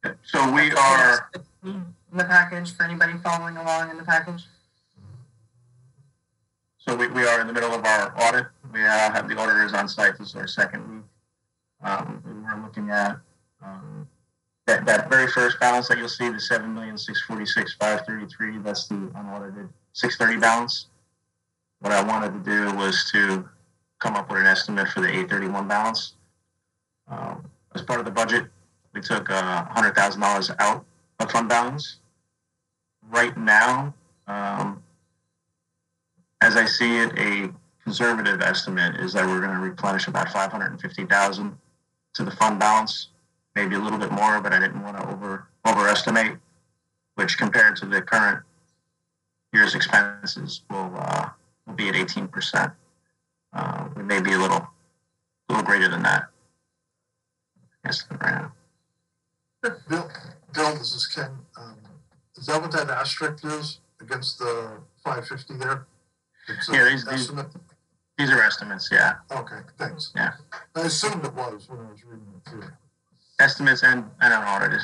So we are, In the package for anybody following along in the package. so we, we are in the middle of our audit. We uh, have the auditors on site. This is our second week. Um, and we're looking at um, that, that very first balance that you'll see, the seven million six forty-six five thirty-three. That's the unaudited six thirty balance. What I wanted to do was to come up with an estimate for the eight thirty-one balance. Um, as part of the budget, we took uh, one hundred thousand dollars out of fund balance. Right now, um, as I see it, a conservative estimate is that we're going to replenish about five hundred fifty thousand dollars to the fund balance, maybe a little bit more, but I didn't want to over overestimate, which compared to the current year's expenses will uh, will be at eighteen percent. Uh, we may be a little, little greater than that. Yes, right now. Bill, Bill, this is Ken. Um, is that what that asterisk is against the five fifty there? It's a Yeah, these, these, estimate? these are estimates, yeah. Okay, thanks. Yeah. I assumed it was when I was reading it through. Estimates and, and unaudited.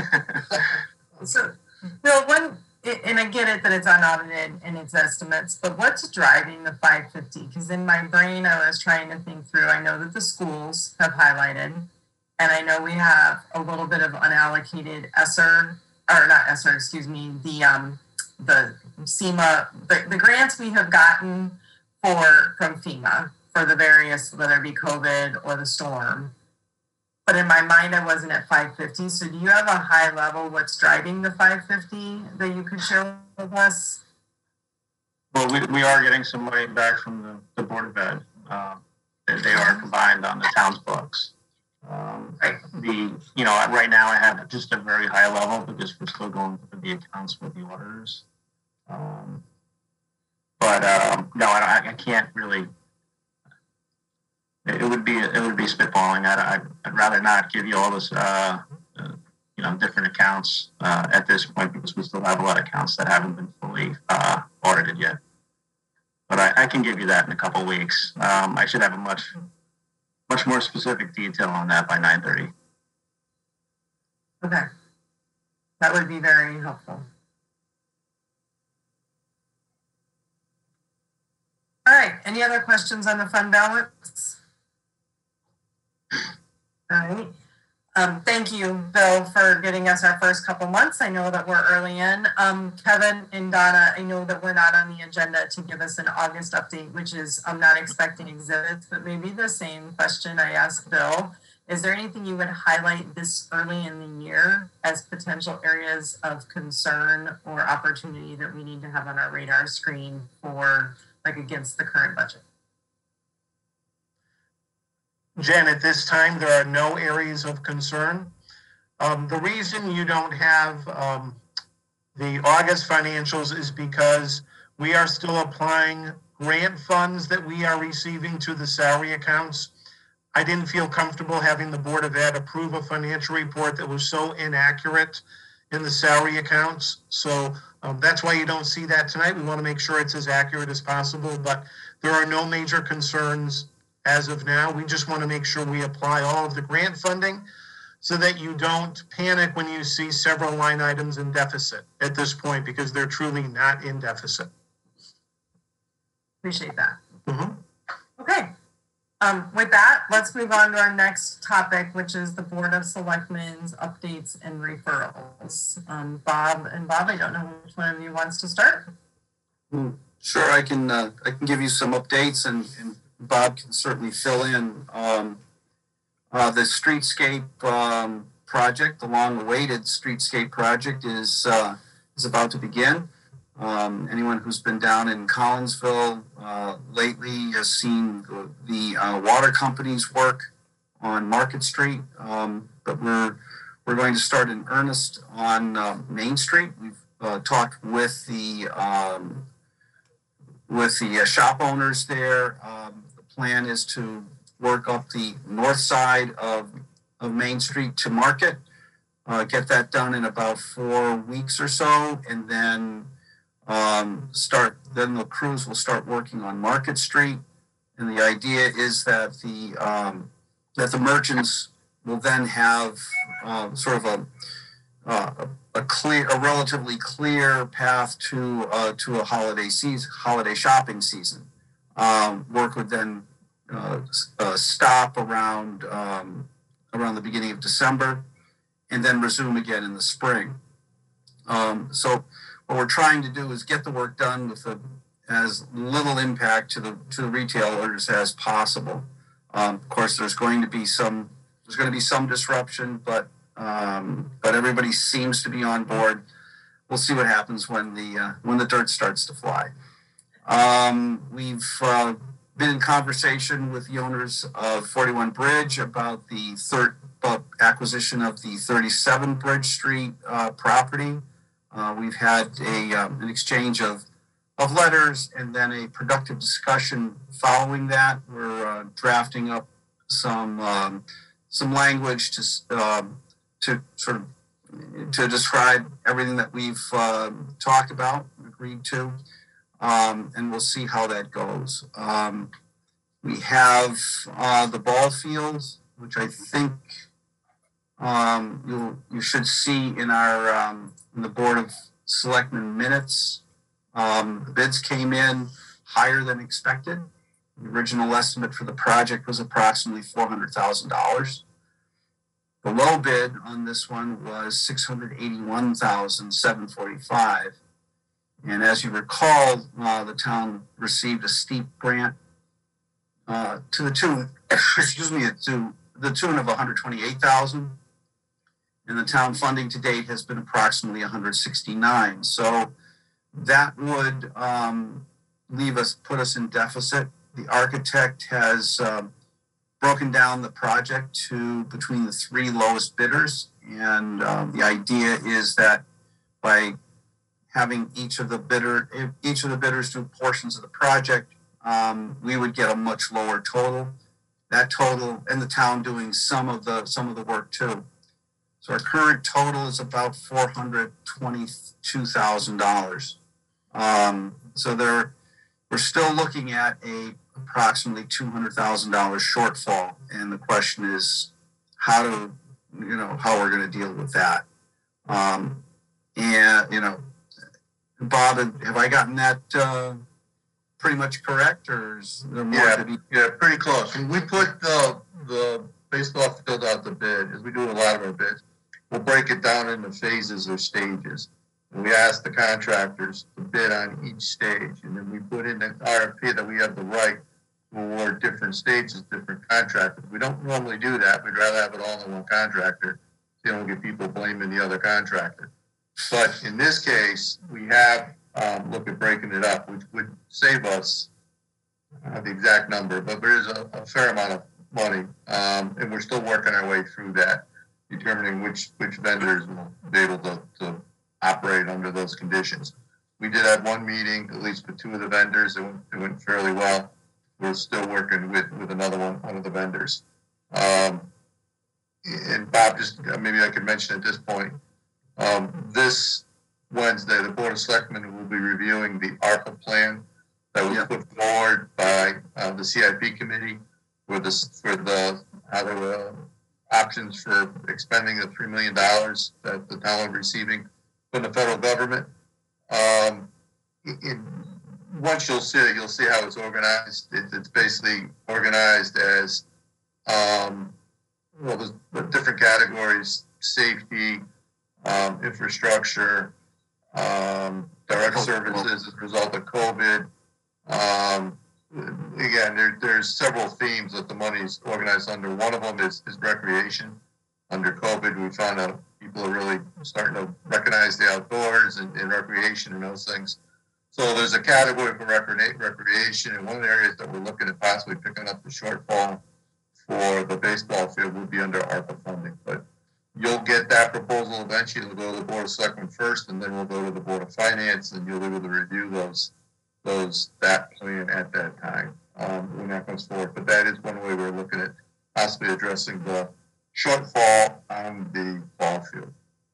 So, Bill, one, and I get it that it's unaudited and it's estimates, but what's driving the five fifty? Because in my brain, I was trying to think through. I know that the schools have highlighted, and I know we have a little bit of unallocated ESSER, or not ESSER, excuse me, the um the SEMA, the, the grants we have gotten for from FEMA for the various, whether it be COVID or the storm. But in my mind, I wasn't at five fifty. So do you have a high level what's driving the five fifty that you could share with us? Well, we, we are getting some money back from the, the Board of Ed. Um, they, they are combined on the town's books. Um, the, you know, right now I have just a very high level because we're still going through the accounts with the auditors. Um, but um, no, I, I can't really. It would be it would be spitballing. I'd, I'd, I'd rather not give you all this, uh, uh, you know, different accounts uh, at this point because we still have a lot of accounts that haven't been fully uh, audited yet. But I, I can give you that in a couple of weeks. Um, I should have a much much more specific detail on that by nine thirty. Okay, that would be very helpful. All right. Any other questions on the fund balance? All right. Um, thank you, Bill, for getting us our first couple months. I know that we're early in. Um, Kevin and Donna, I know that we're not on the agenda to give us an August update, which is I'm not expecting exhibits, but maybe the same question I asked Bill. Is there anything you would highlight this early in the year as potential areas of concern or opportunity that we need to have on our radar screen for, like, against the current budget? Jen, at this time, there are no areas of concern. Um, the reason you don't have um, the August financials is because we are still applying grant funds that we are receiving to the salary accounts. I didn't feel comfortable having the Board of Ed approve a financial report that was so inaccurate in the salary accounts. So um, that's why you don't see that tonight. We want to make sure it's as accurate as possible, but there are no major concerns as of now. We just want to make sure we apply all of the grant funding so that you don't panic when you see several line items in deficit at this point, because they're truly not in deficit. Appreciate that. Mm-hmm. Okay. Um, with that, let's move on to our next topic, which is the Board of Selectmen's updates and referrals. Um, Bob and Bob, I don't know which one of you wants to start. Sure, I can. Uh, I can give you some updates, and, and Bob can certainly fill in. Um, uh, the streetscape um, project, the long-awaited streetscape project, is uh, is about to begin. Um, anyone who's been down in Collinsville uh, lately has seen the, the uh, water company's work on Market Street, um, but we're we're going to start in earnest on uh, Main Street. We've uh, talked with the um, with the uh, shop owners there. Um, the plan is to work up the north side of of Main Street to Market, uh, get that done in about four weeks or so, and then. Um, start then the crews will start working on Market Street, and the idea is that the um, that the merchants will then have uh, sort of a uh, a clear, a relatively clear path to uh, to a holiday season, holiday shopping season. Um, work would then uh, uh, stop around um, around the beginning of December, and then resume again in the spring. Um, so what we're trying to do is get the work done with a, as little impact to the to the retailers as possible. Um, of course, there's going to be some there's going to be some disruption, but um, but everybody seems to be on board. We'll see what happens when the uh, when the dirt starts to fly. Um, we've uh, been in conversation with the owners of forty-one Bridge about the third about acquisition of the thirty-seven Bridge Street uh, property. Uh, we've had a um, an exchange of of letters and then a productive discussion following that. We're uh, drafting up some um, some language to um, to sort of to describe everything that we've uh, talked about, agreed to, um, and we'll see how that goes. Um, we have uh, the ball fields, which I think um, you you should see in our um, in the Board of Selectmen minutes. Um, the bids came in higher than expected. The original estimate for the project was approximately four hundred thousand dollars. The low bid on this one was six hundred eighty-one thousand seven hundred forty-five dollars. And as you recall, uh, the town received a steep grant uh, to the tune, excuse me, to the tune of one hundred twenty-eight thousand dollars. And the town funding to date has been approximately one hundred sixty-nine thousand dollars. So that would um, leave us, put us in deficit. The architect has um, broken down the project to between the three lowest bidders. And um, the idea is that by having each of the bidder, each of the bidders do portions of the project, um, we would get a much lower total. That total, and the town doing some of the some of the work too. So our current total is about four hundred twenty-two thousand dollars. Um, so there, we're still looking at a approximately two hundred thousand dollars shortfall, and the question is how to, you know, how we're going to deal with that. Um, and you know, Bob, have I gotten that uh, pretty much correct, or is there more Yeah, to be? yeah, pretty close. When we put the, the baseball field out to bid, as we do a lot of our bids, we'll break it down into phases or stages. And we ask the contractors to bid on each stage, and then we put in an R F P that we have the right to award different stages, different contractors. We don't normally do that. We'd rather have it all in one contractor, so you don't get people blaming the other contractor. But in this case, we have um, looked at breaking it up, which would save us, I don't have the exact number, but there is a, a fair amount of money, um, and we're still working our way through that, determining which which vendors will be able to, to operate under those conditions. We did have one meeting, at least with two of the vendors. It went, it went fairly well. We're still working with, with another one, one of the vendors. Um, and Bob, just maybe I could mention at this point, um, this Wednesday, the Board of Selectmen will be reviewing the ARPA plan that was yeah. put forward by uh, the C I P committee for this for the other uh, options for expending the three million dollars that the town is receiving from the federal government. Um, in, once you'll see it, you'll see how it's organized. It, it's basically organized as um, well, there's different categories: safety, um, infrastructure, um, direct services as a result of COVID. Um, again, there, there's several themes that the money is organized under. One of them is, is recreation. Under COVID, we found out people are really starting to recognize the outdoors and, and recreation and those things. So there's a category for recre- recreation, and one of the areas that we're looking at possibly picking up the shortfall for the baseball field would be under ARPA funding. But you'll get that proposal eventually. It'll go to the Board of Selectmen first, and then we'll go to the Board of Finance, and you'll be able to review those those that plan at that time um, when that comes forward. But that is one way we're looking at possibly addressing the shortfall on the ball field.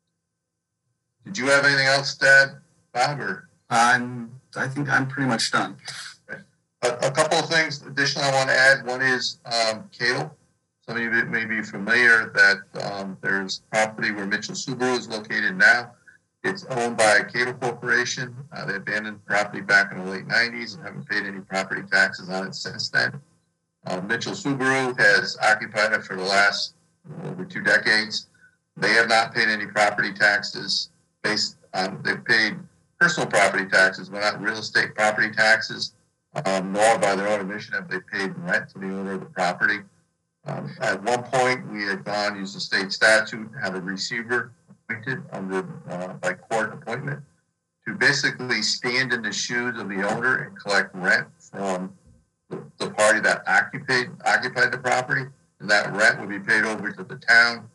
Did you have anything else to add, Bob? Or? I'm, I think I'm pretty much done. Okay. A, a couple of things additional I want to add. One is um, Cato. Some of you may be familiar that um, there's property where Mitchell Subaru is located now. It's owned by a cable corporation. Uh, they abandoned property back in the late nineties and haven't paid any property taxes on it since then. Uh, Mitchell Subaru has occupied it for the last over two decades. They have not paid any property taxes based on, they've paid personal property taxes, but not real estate property taxes, um, nor by their own admission have they paid rent to the owner of the property. Um, at one point, we had gone, used the state statute, had a receiver appointed under, uh, by court appointment to basically stand in the shoes of the owner and collect rent from the, the party that occupied, occupied the property. And that rent would be paid over to the town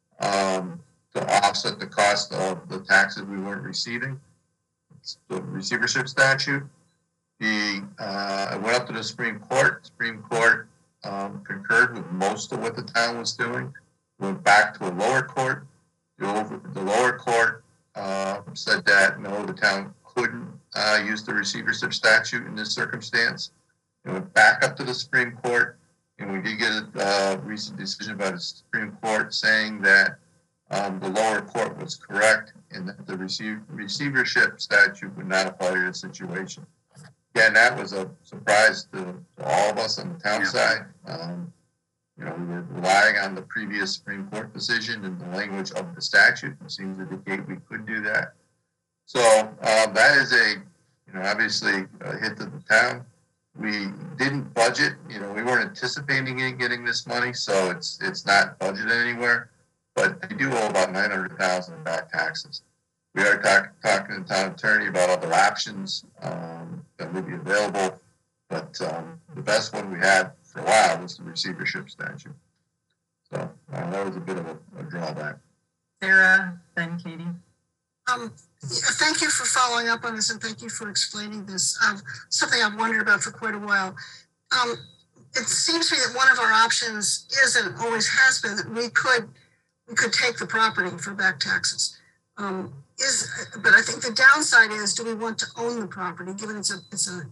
um, to offset the cost of the taxes we weren't receiving. It's the receivership statute. The, uh, I went up to the Supreme Court. Supreme Court um, concurred with most of what the town was doing. Went back to a lower court. The, over, the lower court uh, said that no, the town couldn't uh, use the receivership statute in this circumstance. It went back up to the Supreme Court, and we did get a uh, recent decision by the Supreme Court saying that um, the lower court was correct and that the receive, receivership statute would not apply to this situation. Again, that was a surprise to, to all of us on the town yeah. side. Um, you know, we were relying on the previous Supreme Court decision and the language of the statute. It seems to indicate we could do that. So uh, that is a, you know, obviously a hit to the town. We didn't budget, you know, we weren't anticipating getting this money, so it's it's not budgeted anywhere. But they do owe about nine hundred thousand dollars in back taxes. We are talk, talking to the town attorney about other options um, that would be available, but um, the best one we had for a while was the receivership statute. So uh, that was a bit of a, a drawback. Sarah, then Katie. Um, yeah, thank you for following up on this, and thank you for explaining this. Um, something I've wondered about for quite a while. Um, it seems to me that one of our options is, and always has been, that we could we could take the property for back taxes. Um, is but I think the downside is, do we want to own the property, given it's a it's a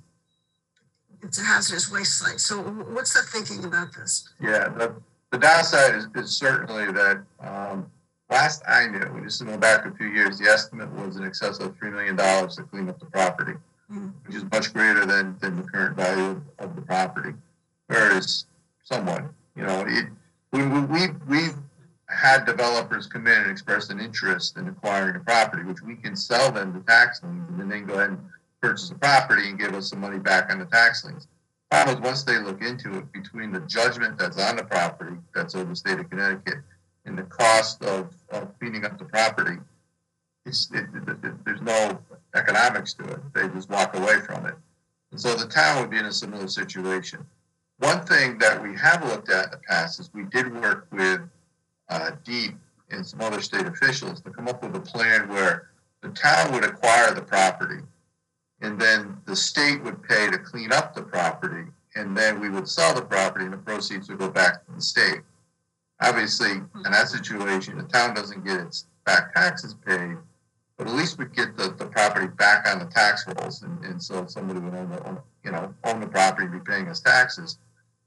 it's a hazardous waste site? So what's the thinking about this? Yeah, the, the downside is, is certainly that. Um, Last I knew, we just go back a few years, the estimate was in excess of three million dollars to clean up the property, mm. which is much greater than, than the current value of, of the property. Whereas someone, you know, it, we, we, we've had developers come in and express an interest in acquiring the property, which we can sell them the tax liens and then they can go ahead and purchase the property and give us some money back on the tax liens. The problem is, once they look into it, between the judgment that's on the property, that's over the state of Connecticut, and the cost of, of cleaning up the property, it's, it, it, it, there's no economics to it. They just walk away from it. And so the town would be in a similar situation. One thing that we have looked at in the past is we did work with uh, DEEP and some other state officials to come up with a plan where the town would acquire the property, and then the state would pay to clean up the property, and then we would sell the property and the proceeds would go back to the state. Obviously, in that situation, the town doesn't get its back taxes paid, but at least we get the, the property back on the tax rolls, and, and so somebody would own the, you know, own the property, be paying us taxes.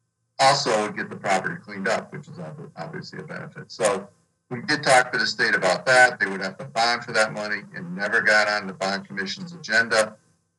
Also, would get the property cleaned up, which is obviously a benefit. So we did talk to the state about that. They would have to bond for that money, and never got on the bond commission's agenda.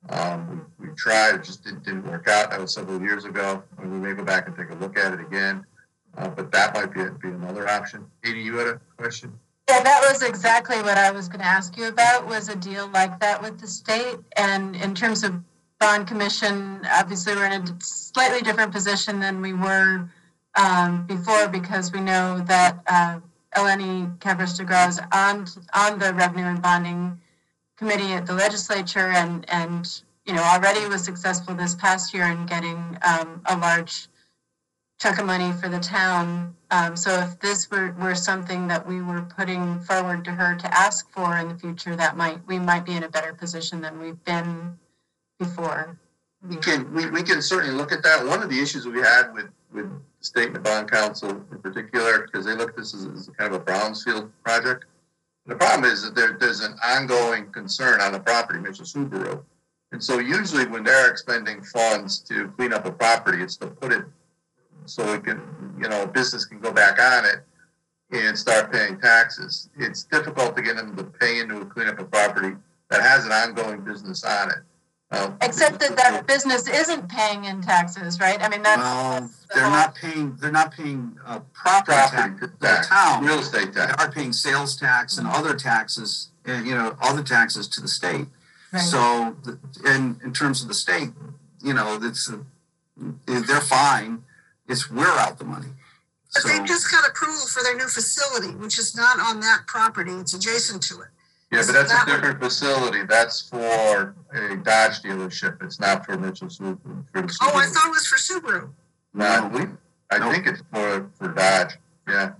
Um, we, we tried, it just didn't, didn't work out. That was several years ago, and we may go back and take a look at it again. Uh, but that might be, be another option. Katie, you had a question? Yeah, that was exactly what I was going to ask you about, was a deal like that with the state. And in terms of bond commission, obviously we're in a slightly different position than we were um, before, because we know that uh, Eleni Cabras-DeGraw is on, on the Revenue and Bonding Committee at the legislature, and, and you know, already was successful this past year in getting um, a large chunk of money for the town. Um, so if this were, were something that we were putting forward to her to ask for in the future, that might we might be in a better position than we've been before. We can we, we can certainly look at that. One of the issues we had with, with the state and the bond council in particular, because they look at this as, as kind of a brownfield project. And the problem is that there, there's an ongoing concern on the property, Mitchell Subaru. And so usually when they're expending funds to clean up a property, it's to put it so it can, you know, a business can go back on it and start paying taxes. It's difficult to get them to pay into a cleanup of property that has an ongoing business on it. Uh, Except that that business isn't paying in taxes, right? I mean, that's. Well, that's the they're whole- not paying, they're not paying, uh, property tax, property the tax, town. real estate They tax. are paying sales tax and other taxes, and, you know, other taxes to the state. Right. So, the- in, in terms of the state, you know, it's, uh, they're fine, it's, we're out the money. But So, they just got approval for their new facility, which is not on that property, it's adjacent to it. Yeah, but that's a different facility. That's for a Dodge dealership. It's not for Mitchell Subaru. For the Oh, I Subaru. thought it was for Subaru. No, I believe, I think it's for, for Dodge, yeah.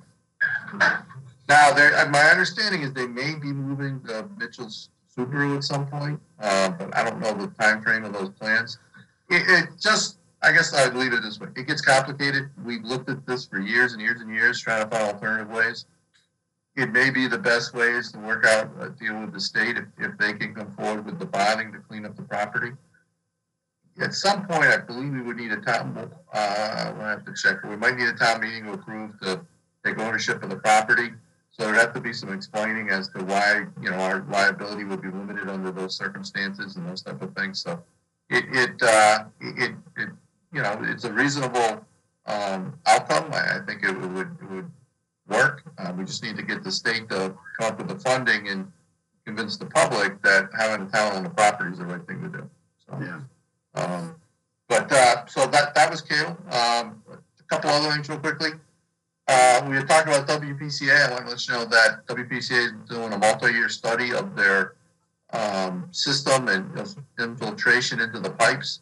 Now, there, uh, my understanding is they may be moving the Mitchell's Subaru at some point, uh, but I don't know the time frame of those plans. It, it just, I guess I'd leave it this way. It gets complicated. We've looked at this for years and years and years, trying to find alternative ways. It may be the best ways to work out a deal with the state if, if they can come forward with the bonding to clean up the property. At some point, I believe we would need a town, uh, we'll have to check, we might need a town meeting to approve to take ownership of the property. So there'd have to be some explaining as to why, you know, our liability would be limited under those circumstances and those type of things. So it, it, uh, it, it you know, it's a reasonable, um, outcome. I, I think it would, it would work. Uh, we just need to get the state to come up with the funding and convince the public that having a town on the property is the right thing to do. So, yeah. um, but, uh, so that, that was Kale. Um, a couple other things real quickly. Uh, we were talking about W P C A. I want to let you know that W P C A is doing a multi-year study of their, um, system and infiltration into the pipes.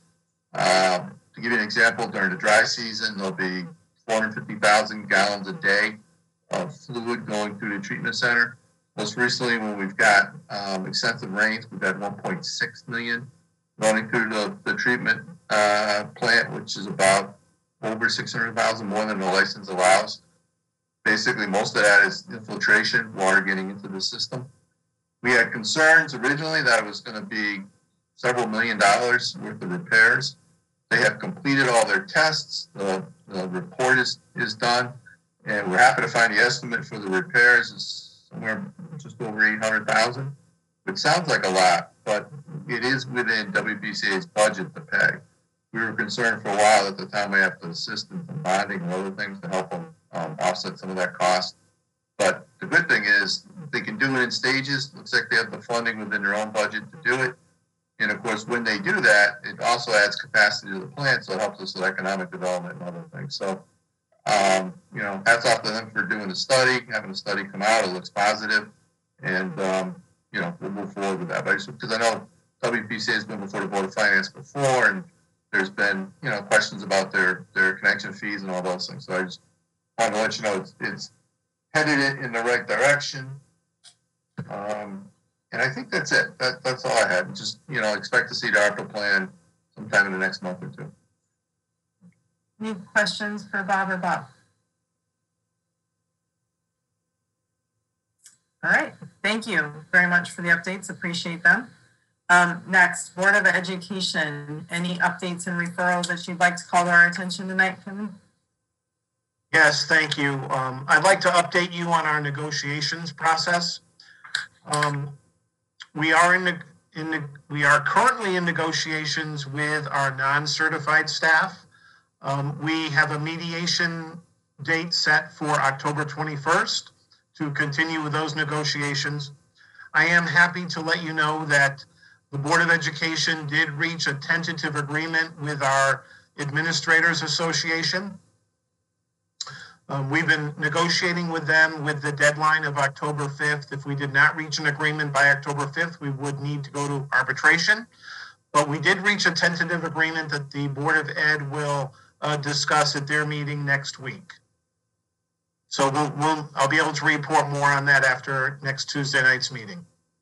Um, to give you an example, during the dry season, there'll be four hundred fifty thousand gallons a day of fluid going through the treatment center. Most recently, when we've got um, extensive rains, we've had one point six million running through the, the treatment uh, plant, which is about over six hundred thousand more than the license allows. Basically, most of that is infiltration, water getting into the system. We had concerns originally that it was going to be several million dollars worth of repairs. They have completed all their tests. The, the report is, is done. And we're happy to find the estimate for the repairs is somewhere just over eight hundred thousand, which sounds like a lot, but it is within W P C A's budget to pay. We were concerned for a while at the time we have to assist in some bonding and other things to help them um, offset some of that cost. But the good thing is they can do it in stages. Looks like they have the funding within their own budget to do it. And of course, when they do that, it also adds capacity to the plant, so it helps us with economic development and other things. So Um, you know, hats off to them for doing the study, having the study come out. It looks positive, and um, you know, we'll move forward with that. But because I know W P C A has been before the Board of Finance before, and there's been, you know, questions about their their connection fees and all those things. So I just wanted to let you know it's, it's headed in, in the right direction. Um, and I think that's it. That, that's all I had. Just, you know, expect to see the ARPA plan sometime in the next month or two. Any questions for Bob or Bob? All right, thank you very much for the updates, appreciate them. Um, next, Board of Education, any updates and referrals that you'd like to call to our attention tonight, Kevin? Yes, thank you. Um, I'd like to update you on our negotiations process. Um, we are in the, in the, we are currently in negotiations with our non-certified staff. Um, we have a mediation date set for October twenty-first to continue with those negotiations. I am happy to let you know that the Board of Education did reach a tentative agreement with our Administrators Association. Um, we've been negotiating with them with the deadline of October fifth. If we did not reach an agreement by October fifth, we would need to go to arbitration. But we did reach a tentative agreement that the Board of Ed will uh, discuss at their meeting next week. So we'll, we'll, I'll be able to report more on that after next Tuesday night's meeting.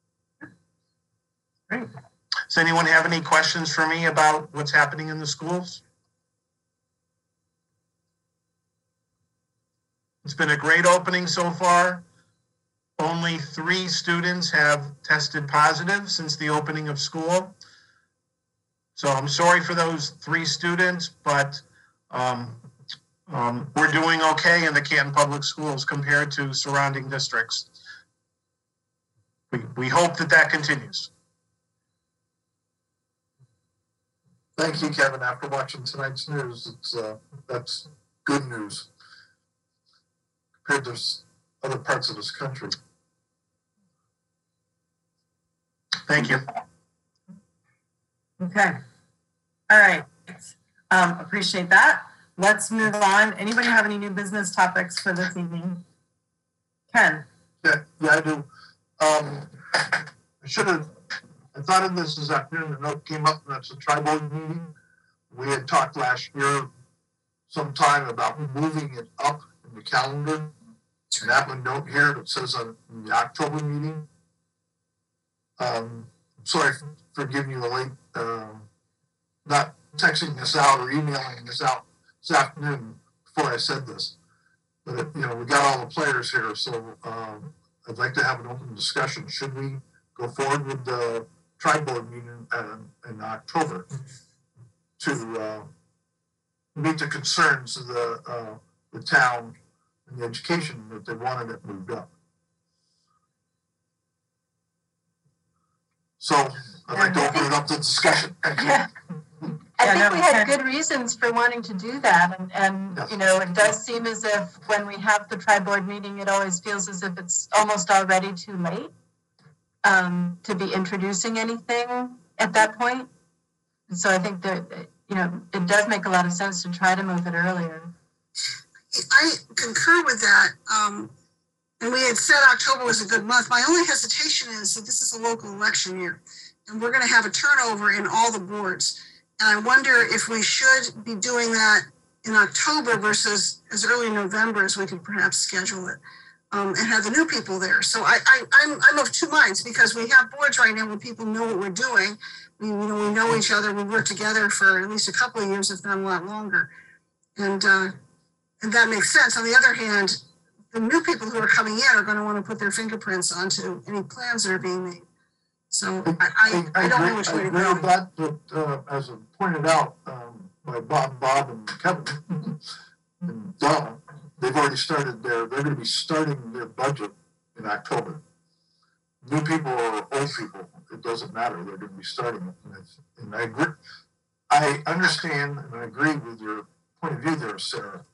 Great. Does anyone have any questions for me about what's happening in the schools? It's been a great opening so far. Only three students have tested positive since the opening of school. So I'm sorry for those three students, but um, Um, we're doing okay in the Canton Public Schools compared to surrounding districts. We, we hope that that continues. Thank you, Kevin. After watching tonight's news, it's, uh, that's good news compared to s- other parts of this country. Thank you. Okay. All right. Um, appreciate that. Let's move on. Anybody have any new business topics for this evening? Ken? Yeah, yeah, I do. Um, I should have, I thought of this this afternoon, a note came up, and that's a tri-board meeting. We had talked last year sometime about moving it up in the calendar. And that one note here that says on the October meeting. Um, sorry for, for giving you a late, um, not texting this out or emailing this out this afternoon before I said this. But, it, you know, we got all the players here, so um, I'd like to have an open discussion. Should we go forward with the tri-board meeting uh, in October to uh, meet the concerns of the, uh, the town and the education that they wanted it moved up? So I'd like to open it up to discussion. Thank you. Yeah. I Yeah, think no, we we had can- good reasons for wanting to do that, and, and, Yes. you know, it does seem as if when we have the tri-board meeting, it always feels as if it's almost already too late um, to be introducing anything at that point. And so I think that, you know, it does make a lot of sense to try to move it earlier. I concur with that. Um, and we had said October was a good month. My only hesitation is that this is a local election year, and we're going to have a turnover in all the boards. And I wonder if we should be doing that in October versus as early November as we could perhaps schedule it, um, and have the new people there. So I, I, I'm, I'm of two minds, because we have boards right now where people know what we're doing. We, you know, we know each other. We work together for at least a couple of years, if not a lot longer. And, uh, and that makes sense. On the other hand, the new people who are coming in are going to want to put their fingerprints onto any plans that are being made. So I, I, I don't know which way to I agree with go. that, but uh, as pointed out um, by Bob, Bob and Kevin and Donna, they've already started their, they're gonna be starting their budget in October. New people or old people, it doesn't matter, they're gonna be starting it. And it's- And I agree, I understand and I agree with your point of view there, Sarah.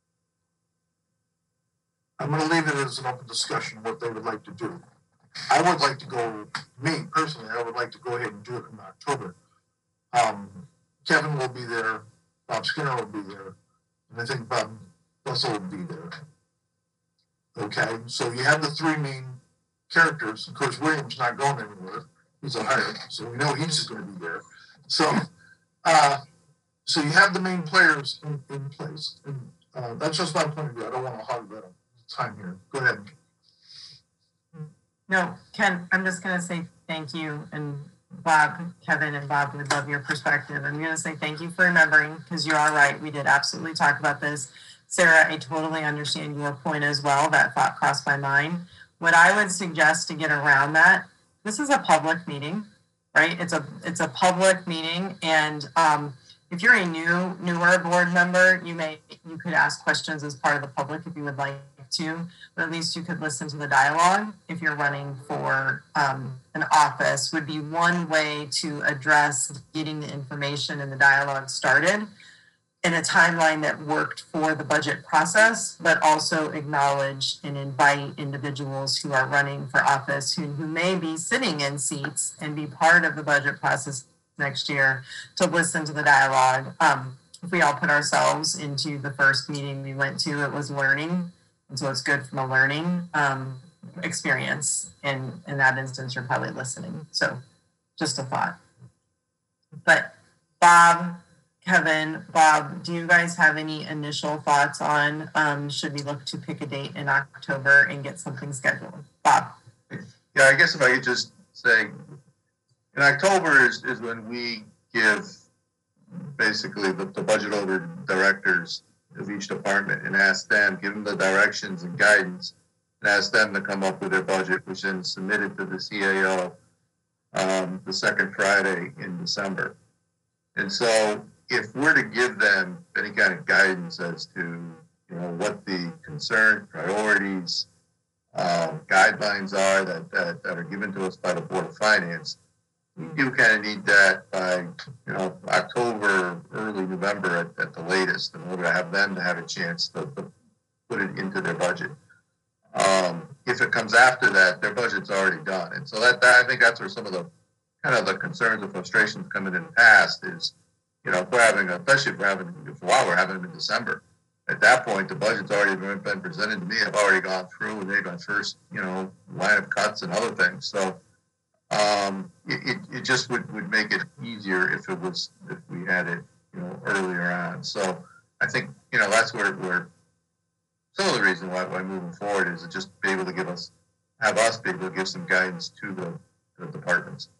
I'm gonna leave it as an open discussion, what they would like to do. I would like to go, me personally, I would like to go ahead and do it in October. Um, Kevin will be there, Bob Skinner will be there, and I think Bob Russell will be there. Okay, so you have the three main characters. Of course, William's not going anywhere. He's a hire, so we know he's gonna be there. So, uh, so you have the main players in, in place. And uh, that's just my point of view. I don't wanna hog the time here. Go ahead. No, Ken, I'm just gonna say thank you, and Bob, Kevin and Bob would love your perspective. I'm gonna say thank you for remembering, because you are right, we did absolutely talk about this. Sarah, I totally understand your point as well, that thought crossed my mind. What I would suggest to get around that, this is a public meeting, right? It's a, it's a public meeting, and um, if you're a new, newer board member, you may, you could ask questions as part of the public if you would like to, but at least you could listen to the dialogue. If you're running for um, an office, would be one way to address getting the information and the dialogue started in a timeline that worked for the budget process, but also acknowledge and invite individuals who are running for office who, who may be sitting in seats and be part of the budget process next year to listen to the dialogue. Um, if we all put ourselves into the first meeting we went to, it was learning. And so it's good from a learning um, experience. And in that instance, you're probably listening. So just a thought. But Bob, Kevin, Bob, do you guys have any initial thoughts on um, should we look to pick a date in October and get something scheduled? Bob? Yeah, I guess if I could just say, in October is, is when we give basically the, the budget over directors of each department and ask them, give them the directions and guidance, and ask them to come up with their budget, which then is submitted to the C A O um, the second Friday in December. And so if we're to give them any kind of guidance as to, you know, what the concern, priorities, um, guidelines are that, that, that are given to us by the Board of Finance, we do kind of need that by, you know, October, early November at, at the latest, in order to have them to have a chance to, to put it into their budget. Um, if it comes after that, their budget's already done. And so that, that I think that's where some of the kind of the concerns and frustrations coming in the past is, you know, if we're having, a, especially if we're having, if while we're having them in December, at that point, the budget's already been presented to me. I've already gone through and made my first, you know, line of cuts and other things. So um, it, it, it just would, would make it easier if it was, if we had it, you know, earlier on. So I think, you know, that's where, where some of the reason why, why moving forward is to just be able to give us, have us be able to give some guidance to the, the departments.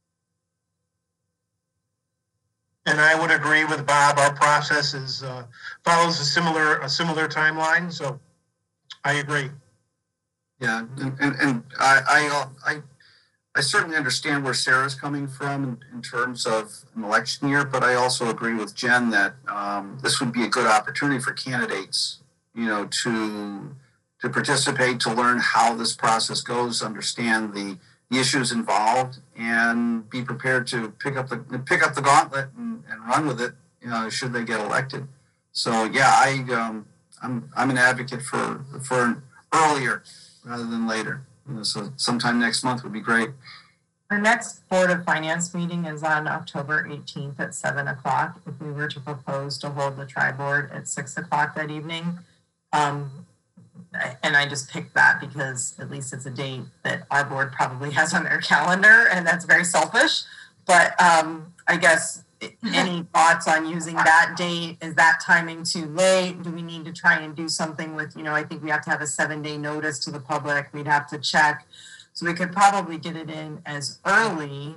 And I would agree with Bob. Our process is uh, follows a similar a similar timeline. So I agree. Yeah, and, and, and I, I, I, I certainly understand where Sarah's coming from in, in terms of an election year, but I also agree with Jen that um, this would be a good opportunity for candidates, you know, to to participate, to learn how this process goes, understand the the issues involved, and be prepared to pick up the pick up the gauntlet and, and run with it, you know, should they get elected. So yeah, I um, I'm I'm an advocate for for earlier rather than later. You know, so sometime next month would be great. Our next Board of Finance meeting is on October eighteenth at seven o'clock. If we were to propose to hold the tri-board at six o'clock that evening, um, and I just picked that because at least it's a date that our board probably has on their calendar, and that's very selfish. But um, I guess any thoughts on using that date? Is that timing too late? Do we need to try and do something with, you know, I think we have to have a seven day notice to the public. We'd have to check. So we could probably get it in as early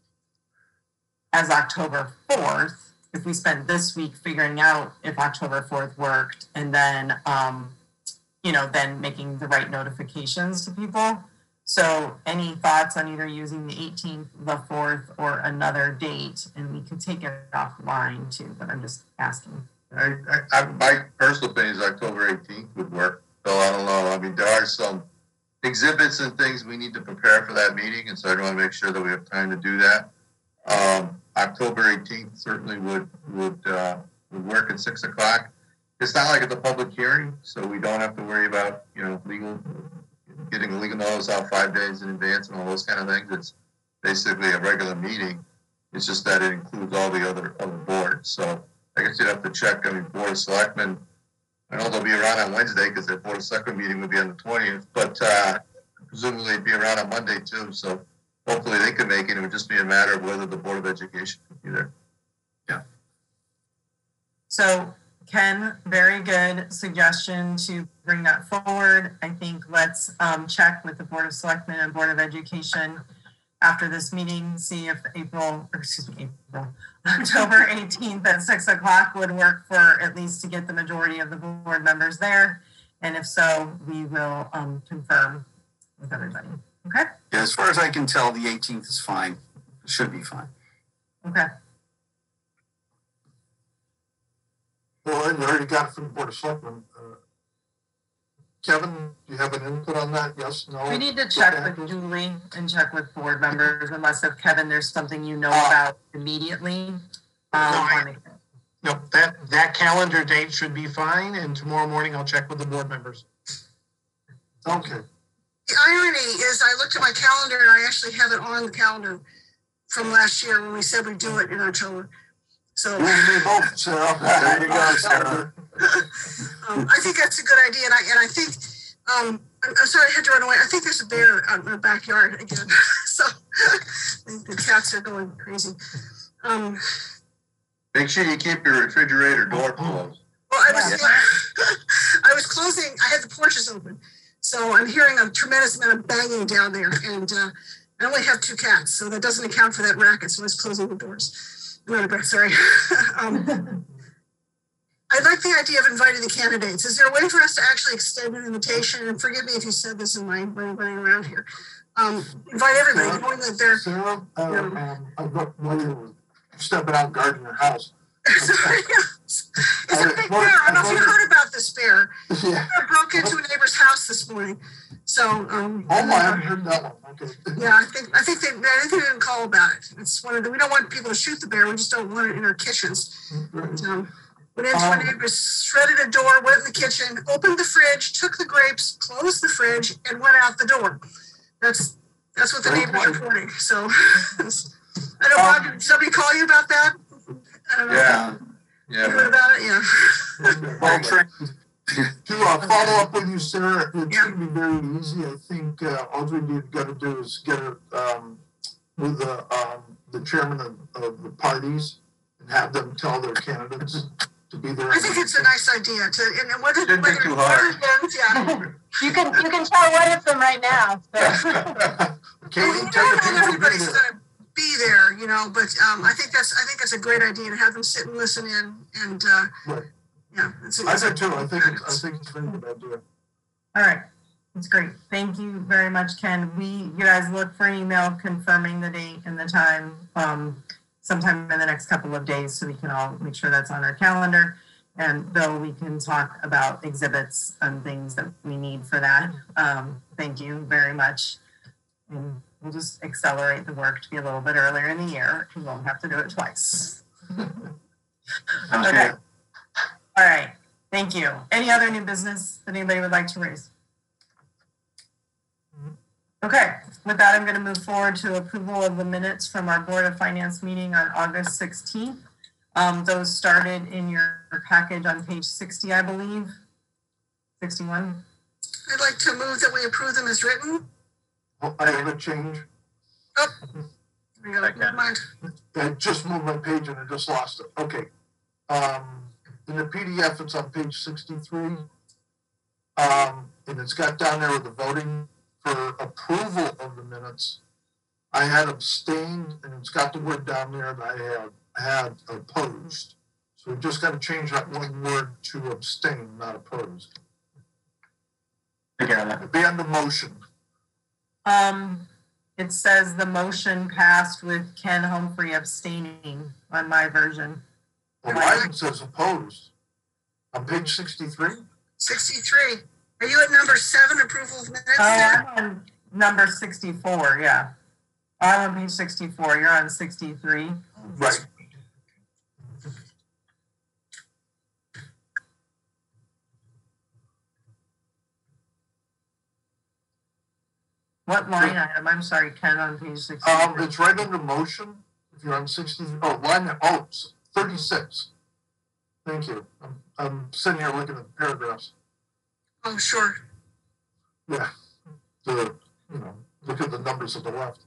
as October fourth if we spend this week figuring out if October fourth worked, and then um, you know, then making the right notifications to people. So any thoughts on either using the eighteenth, the fourth, or another date? And we could take it offline too, but I'm just asking. I, I, I, my personal opinion is October eighteenth would work. So I don't know. I mean, there are some exhibits and things we need to prepare for that meeting, and so I want to make sure that we have time to do that. Um, October eighteenth certainly would would uh, would work at six o'clock. It's not like it's a public hearing, so we don't have to worry about, you know, legal, getting a legal notice out five days in advance and all those kind of things. It's basically a regular meeting. It's just that it includes all the other other boards. So I guess you'd have to check. I mean, Board of Selectmen, I know they'll be around on Wednesday because their Board of Selectmen meeting would be on the twentieth, but uh, presumably they'd be around on Monday too. So hopefully they could make it. It would just be a matter of whether the Board of Education could be there. Yeah. So Ken, very good suggestion to bring that forward. I think let's um, check with the Board of Selectmen and Board of Education after this meeting, see if April, or excuse me, April, October eighteenth at six o'clock would work for at least to get the majority of the board members there. And if so, we will um, confirm with everybody. Okay? Yeah, as far as I can tell, the eighteenth is fine. It should be fine. Okay. Well, and we already got it from the Board of Selectmen. Uh, Kevin, do you have an input on that? Yes, no? We need to check with Julie and check with board members, unless if Kevin, there's something you know Uh, about immediately. Um, No, that that calendar date should be fine, and tomorrow morning I'll check with the board members. Okay. The irony is I looked at my calendar and I actually have it on the calendar from last year when we said we'd do it in October. So You and me both, Sarah. There you go, Sarah. um, I think that's a good idea. And I, and I think, um, I'm, I'm sorry I had to run away. I think there's a bear out in the backyard again. So the, the cats are going crazy. Um, Make sure you keep your refrigerator door closed. Well, I was, I was closing, I had the porches open. So I'm hearing a tremendous amount of banging down there. And uh, I only have two cats, so that doesn't account for that racket. So I was closing the doors. I'm out of breath, sorry. um, I like the idea of inviting the candidates. Is there a way for us to actually extend an invitation? And forgive me if you said this in my running around here. Um, invite everybody, knowing that they're. Sarah, uh, um, I look while you were stepping out guarding your house. It's a big bear. I don't know if you heard about this bear. Yeah. It broke into a neighbor's house this morning. So, um. Oh, my, I haven't heard that one. Okay. Yeah, I think, I think they, I think they didn't call about it. It's one of the, we don't want people to shoot the bear. We just don't want it in our kitchens. Right. So, went into a neighbor's, shredded a door, went in the kitchen, opened the fridge, took the grapes, closed the fridge, and went out the door. That's, that's what the Great neighbor's point. reporting. So, I don't know, did somebody call you about that? I don't know. Yeah. You heard Yeah. about it? Yeah. Well trained. To uh, follow up with you, Sarah, it's Yeah. gonna be very easy. I think uh, all we need got to do is get it um, with the um, the chairman of, of the parties and have them tell their candidates to be there. I think it's a nice idea to, and and whether, Shouldn't be whether, too whether hard. it ends, yeah. You can, you can tell one of them right now. So. Katie, Well, tell your not people to be everybody's there. gonna be there, you know, but um, I think that's, I think that's a great idea to have them sit and listen in and, uh, Right. yeah. It's, I it's a- do too. I think it's, I think it's a very good idea. All right, that's great. Thank you very much, Ken. We, you guys look for an email confirming the date and the time um, sometime in the next couple of days so we can all make sure that's on our calendar. And Bill, we can talk about exhibits and things that we need for that. Um, thank you very much. And we'll just accelerate the work to be a little bit earlier in the year. We won't have to do it twice. Sounds Okay. good. All right, thank you. Any other new business that anybody would like to raise? Okay, with that, I'm going to move forward to approval of the minutes from our Board of Finance meeting on August sixteenth. Um, those started in your package on page sixty, I believe. sixty-one. I'd like to move that we approve them as written. Oh, I have a change. Oh, we got Second. never mind. I just moved my page and I just lost it. Okay. Um, in the P D F, it's on page sixty-three. Um, and it's got down there with the voting for approval of the minutes. I had abstained and it's got the word down there that I had, had opposed. So we just got to change that one word to abstain, not opposed. Take care of that. It'd be on the motion. Um, it says the motion passed with Ken Humphrey abstaining on my version. Well, mine says opposed. On page sixty-three? Sixty-three. Are you at number seven, approval of minutes? Oh, Sarah? I'm on number sixty-four, yeah. I'm on page sixty-four, you're on sixty-three. Right. What line item? I'm sorry, Ken, on page Um, sixty-three. it's right under motion, if you're on sixty, oh, line, oh, it's thirty-six. Thank you. I'm, I'm sitting here looking at the paragraphs. Oh, sure. Yeah, the, you know, look at the numbers at the left.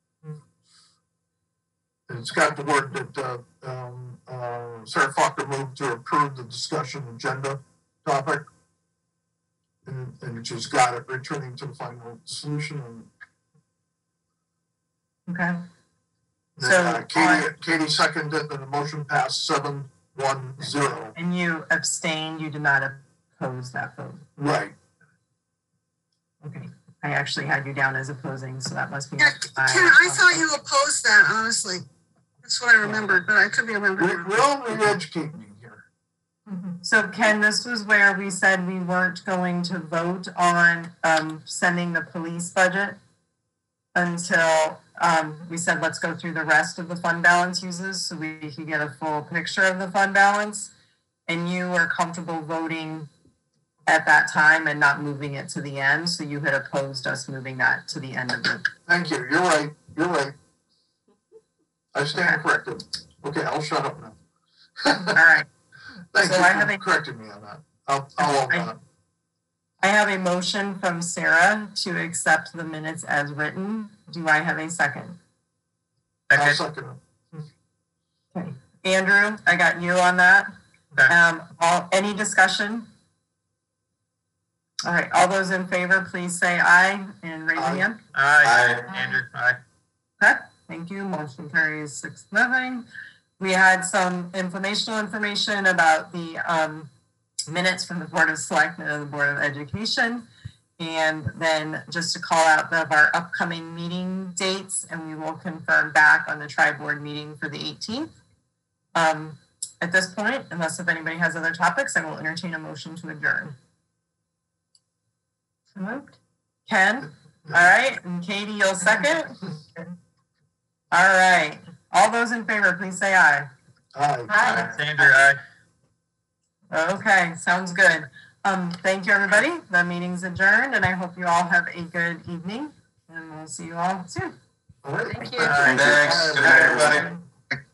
And it's got the word that, uh, um, uh, Sarah Faulkner moved to approve the discussion agenda topic. And, and she's got it, returning to the final solution, and Okay, then, So, uh, Katie, Katie seconded, and the motion passed seven, one, zero. and you abstained, you did not oppose that vote. Right. Okay, I actually had you down as opposing, so that must be. Yeah, Ken, I thought you opposed that, honestly. That's what I remembered, but I could be remembering. We, wrong. we all re-educate me here. So Ken, this was where we said we weren't going to vote on um, sending the police budget until um, we said, let's go through the rest of the fund balance uses so we can get a full picture of the fund balance. And you were comfortable voting at that time and not moving it to the end. So you had opposed us moving that to the end of it. Thank you, you're right, you're right. I stand corrected. Okay, I'll shut up now. All right. Thank So you I have for a- correcting me on that. I'll, I'll own that. I have a motion from Sarah to accept the minutes as written. Do I have a second? I'll Second. second it. Okay. Andrew, I got you on that. Okay. Um, all, any discussion? All right, all those in favor, please say aye and raise your Aye. hand. Aye. Andrew, aye. Okay, thank you. Motion carries six, nothing. We had some informational information about the, um, minutes from the Board of Selectmen and the Board of Education. And then just to call out of our upcoming meeting dates, and we will confirm back on the tri-board meeting for the eighteenth. Um, at this point, unless if anybody has other topics, I will entertain a motion to adjourn. So moved. Ken, all right, and Katie, you'll second? All right, all those in favor, please say aye. Aye. Hi. Sandra, aye. Okay, sounds good. Um, thank you, everybody. The meeting's adjourned, and I hope you all have a good evening, and we'll see you all soon. All right. Thank you. Thank you. Thanks. Good night, everybody.